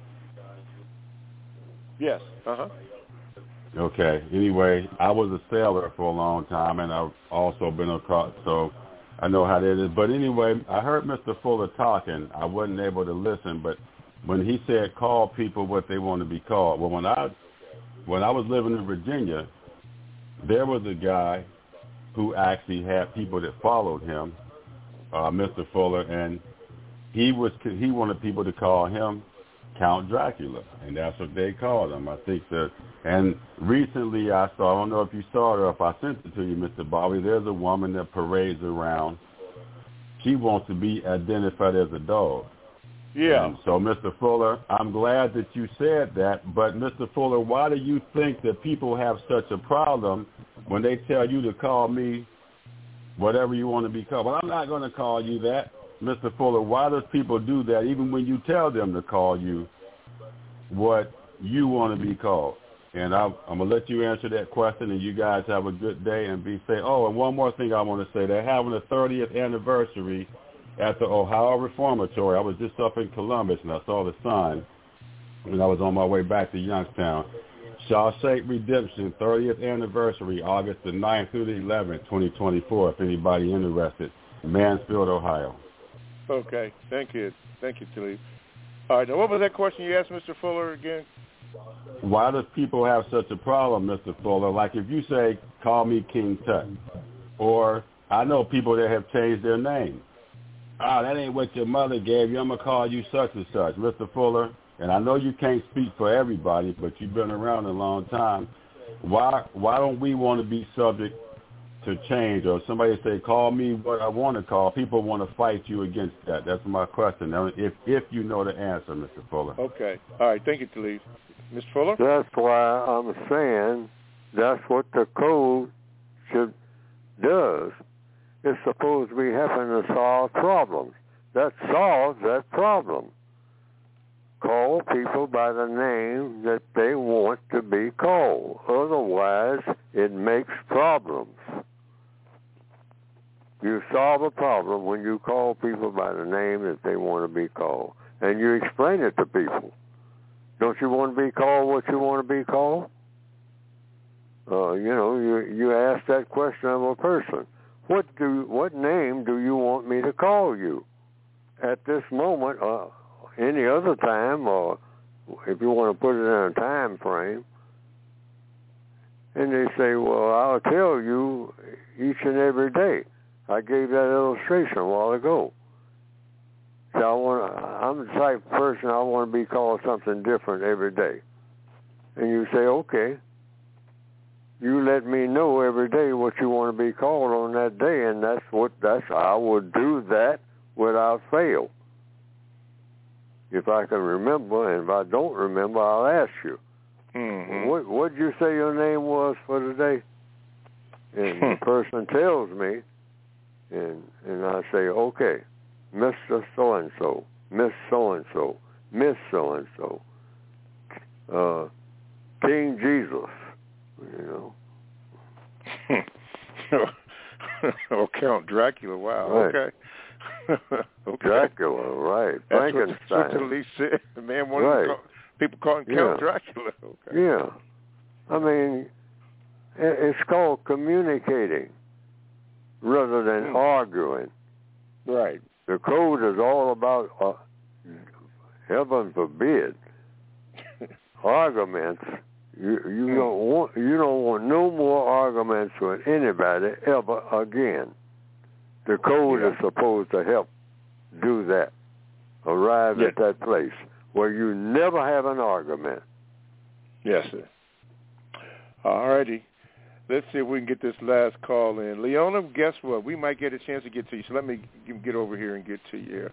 Yes. Uh-huh. Okay. Anyway, I was a sailor for a long time, and I've also been across, so I know how that is. But anyway, I heard Mr. Fuller talking. I wasn't able to listen, but when he said call people what they want to be called, well, when I was living in Virginia, there was a guy who actually had people that followed him, Mr. Fuller, and he wanted people to call him Count Dracula, and that's what they called him. I think and recently I don't know if you saw it or if I sent it to you, Mr. Bobby, there's a woman that parades around. She wants to be identified as a dog. Yeah. So, Mr. Fuller, I'm glad that you said that, but Mr. Fuller, why do you think that people have such a problem when they tell you to call me whatever you want to be called? Well, I'm not going to call you that. Mr. Fuller, why does people do that even when you tell them to call you what you want to be called? And I'm going to let you answer that question, and you guys have a good day and be safe. Oh, and one more thing I want to say. They're having a 30th anniversary at the Ohio Reformatory. I was just up in Columbus, and I saw the sign when I was on my way back to Youngstown. Shawshank Redemption, 30th anniversary, August the 9th through the 11th, 2024, if anybody interested. Mansfield, Ohio. Okay. Thank you, Talib. All right. Now, what was that question you asked Mr. Fuller again? Why does people have such a problem, Mr. Fuller? Like if you say, call me King Tut, or I know people that have changed their name. That ain't what your mother gave you. I'm going to call you such and such, Mr. Fuller. And I know you can't speak for everybody, but you've been around a long time. Why don't we want to be subject to change? Or somebody say, call me what I want to call. People want to fight you against that. That's my question. Now, if you know the answer, Mr. Fuller. Okay. All right. Thank you, Talib. Mr. Fuller? That's why I'm saying that's what the code does. It's supposed to be helping to solve problems. That solves that problem. Call people by the name that they want to be called. Otherwise, it makes problems. You solve a problem when you call people by the name that they want to be called. And you explain it to people. Don't you want to be called what you want to be called? You ask that question of a person. What name do you want me to call you? At this moment, any other time, or if you want to put it in a time frame, and they say, well, I'll tell you each and every day. I gave that illustration a while ago. So I'm the type of person I want to be called something different every day. And you say, okay, you let me know every day what you want to be called on that day, and I would do that without fail. If I can remember, and if I don't remember, I'll ask you. Mm-hmm. What'd you say your name was for today? And the person tells me, and I say, okay, Mr. So-and-so, Miss So-and-so, Miss So-and-so, King Jesus, Oh, Count Dracula, wow, right. Okay. Okay. Dracula, right. Frankenstein. That's what Lee said. The man wanted to call, people call him Count Dracula. Okay. Yeah. I mean, it's called communicating rather than arguing. Right. The code is all about, heaven forbid, arguments. You don't want no more arguments with anybody ever again. The code is supposed to help do that, arrive at that place where you never have an argument. Yes, sir. All righty. Let's see if we can get this last call in. Leona, guess what? We might get a chance to get to you, so let me get over here and get to you here.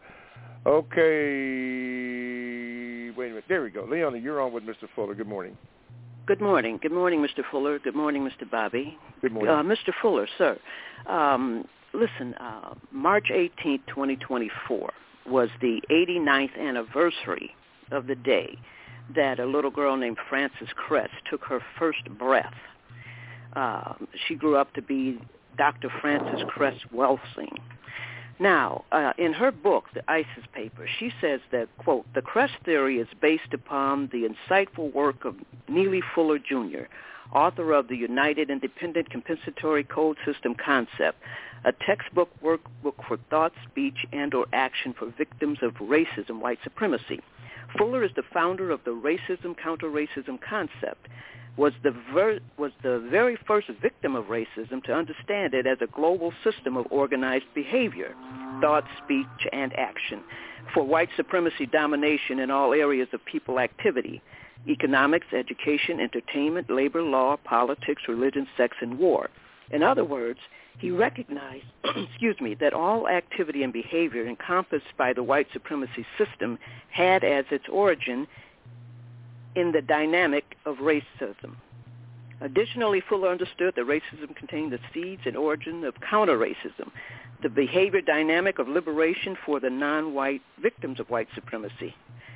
Okay. Wait a minute. There we go. Leona, you're on with Mr. Fuller. Good morning. Good morning. Good morning, Mr. Fuller. Good morning, Mr. Bobby. Good morning. Mr. Fuller, sir, listen, March 18th, 2024 was the 89th anniversary of the day that a little girl named Frances Cress took her first breath. She grew up to be Dr. Frances Cress Welsing. Now, in her book, The ISIS Papers, she says that, quote, the Cress theory is based upon the insightful work of Neely Fuller, Jr., author of the United Independent Compensatory Code System Concept, a textbook workbook for thought, speech, and or action for victims of racism, white supremacy. Fuller is the founder of the racism, counter-racism concept, was the very first victim of racism to understand it as a global system of organized behavior, thought, speech, and action for white supremacy domination in all areas of people activity: economics, education, entertainment, labor, law, politics, religion, sex, and war. In other words, he recognized, that all activity and behavior encompassed by the white supremacy system had as its origin in the dynamic of racism. Additionally, Fuller understood that racism contained the seeds and origin of counter-racism, the behavior dynamic of liberation for the non-white victims of white supremacy.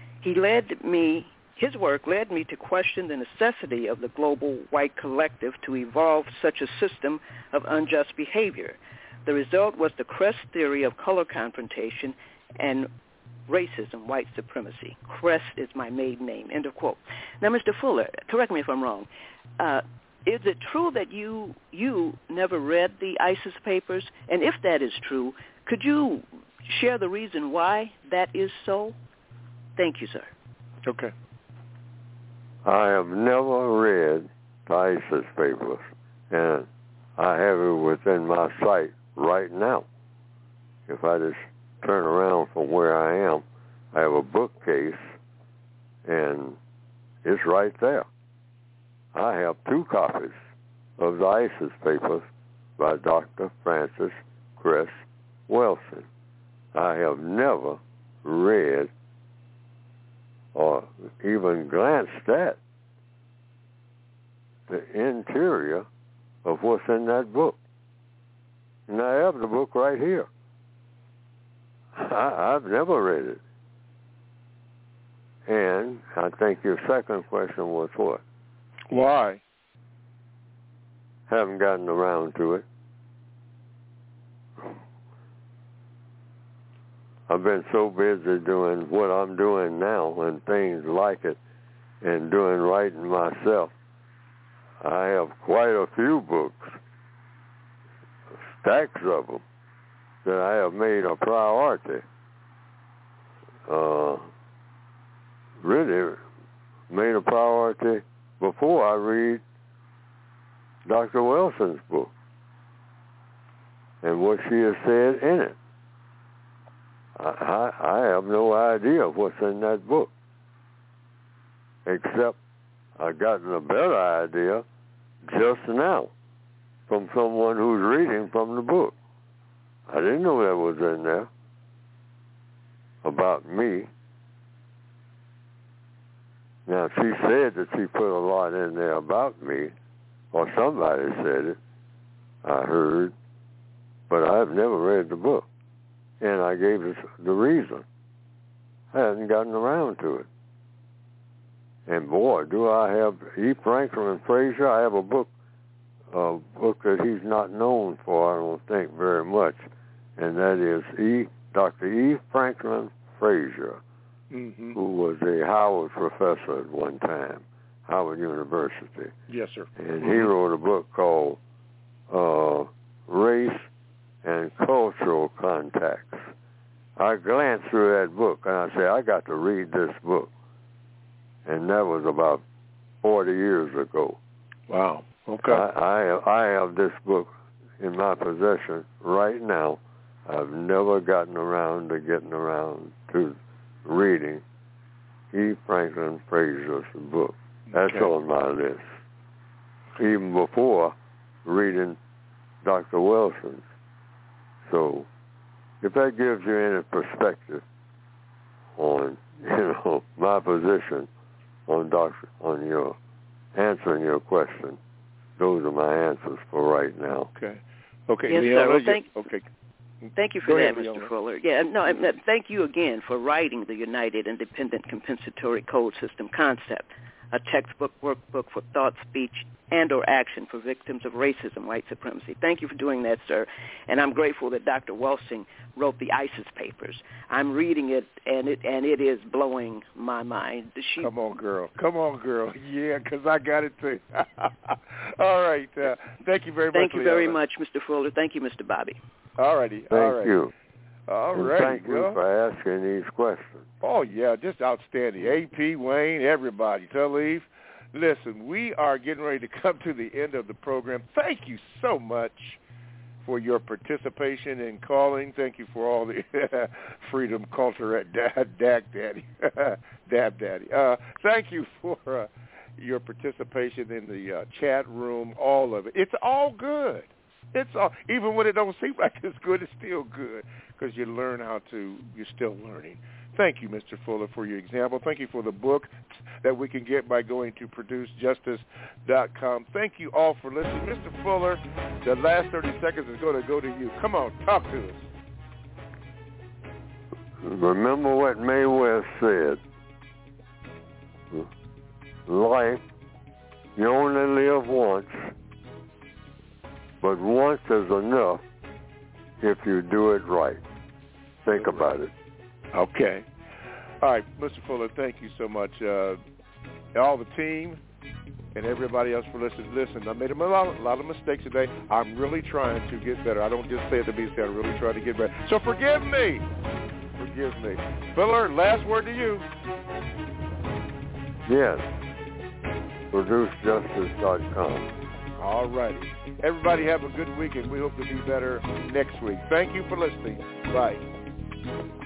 His work led me to question the necessity of the global white collective to evolve such a system of unjust behavior. The result was the Cress theory of color confrontation and racism, white supremacy. Cress is my maiden name, end of quote. Now, Mr. Fuller, correct me if I'm wrong. Is it true that you never read the ISIS papers? And if that is true, could you share the reason why that is so? Thank you, sir. Okay. I have never read the ISIS papers, and I have it within my sight right now. If I just turn around from where I am, I have a bookcase, and it's right there. I have 2 copies of the ISIS papers by Dr. Francis Cress Welsing. I have never read or even glanced at the interior of what's in that book. And I have the book right here. I've never read it. And I think your second question was what? Why? Haven't gotten around to it. I've been so busy doing what I'm doing now and things like it and doing writing myself. I have quite a few books, stacks of them, that I have made a priority. Really made a priority before I read Dr. Welsing's book and what she has said in it. I have no idea what's in that book, except I've gotten a better idea just now from someone who's reading from the book. I didn't know that was in there about me. Now, she said that she put a lot in there about me, or somebody said it, I heard, but I've never read the book. And I gave us the reason. I hadn't gotten around to it. And boy, do I have E. Franklin Frazier. I have a book that he's not known for, I don't think, very much, and that is Dr. E. Franklin Frazier, who was a Howard professor at one time, Howard University. Yes, sir. And he wrote a book called Race and Cultural Contacts. I glanced through that book, and I said, I got to read this book. And that was about 40 years ago. Wow. Okay. I have this book in my possession right now. I've never gotten around to reading E. Franklin Frazier's book. That's on my list. Even before reading Dr. Welsing's. So, if that gives you any perspective on, my position on your answering your question, those are my answers for right now. Okay. Yes, Leona, sir. Well, thank you for that, Mr. Leona. Fuller. Yeah, no, thank you again for writing the United Independent Compensatory Code System concept, a textbook workbook for thought, speech, and or action for victims of racism, white supremacy. Thank you for doing that, sir. And I'm grateful that Dr. Welsing wrote the ISIS papers. I'm reading it, and it is blowing my mind. Come on, girl. Yeah, because I got it too. All right. Thank you very much, Thank you very much, Mr. Fuller. Thank you, Mr. Bobby. All righty. Thank you. All and right. Thank you for asking these questions. Oh, yeah, just outstanding. AP, Wayne, everybody. Talib. Listen, we are getting ready to come to the end of the program. Thank you so much for your participation in calling. Thank you for all the freedom culture at Dab Daddy. Thank you for your participation in the chat room, all of it. It's all good. It's all, even when it don't seem like it's good, it's still good because you learn you're still learning. Thank you, Mr. Fuller, for your example. Thank you for the book that we can get by going to producejustice.com. Thank you all for listening. Mr. Fuller, the last 30 seconds is going to go to you. Come on, talk to us. Remember what Mae West said. Life, you only live once, but once is enough if you do it right. Think about it. Okay. All right, Mr. Fuller, thank you so much. All the team, and everybody else for listening. Listen, I made a lot of mistakes today. I'm really trying to get better. I don't just say it to be said. I'm really trying to get better. So forgive me. Forgive me. Fuller, last word to you. Yes. ProduceJustice.com. All righty. Everybody have a good week, and we hope to be better next week. Thank you for listening. Bye.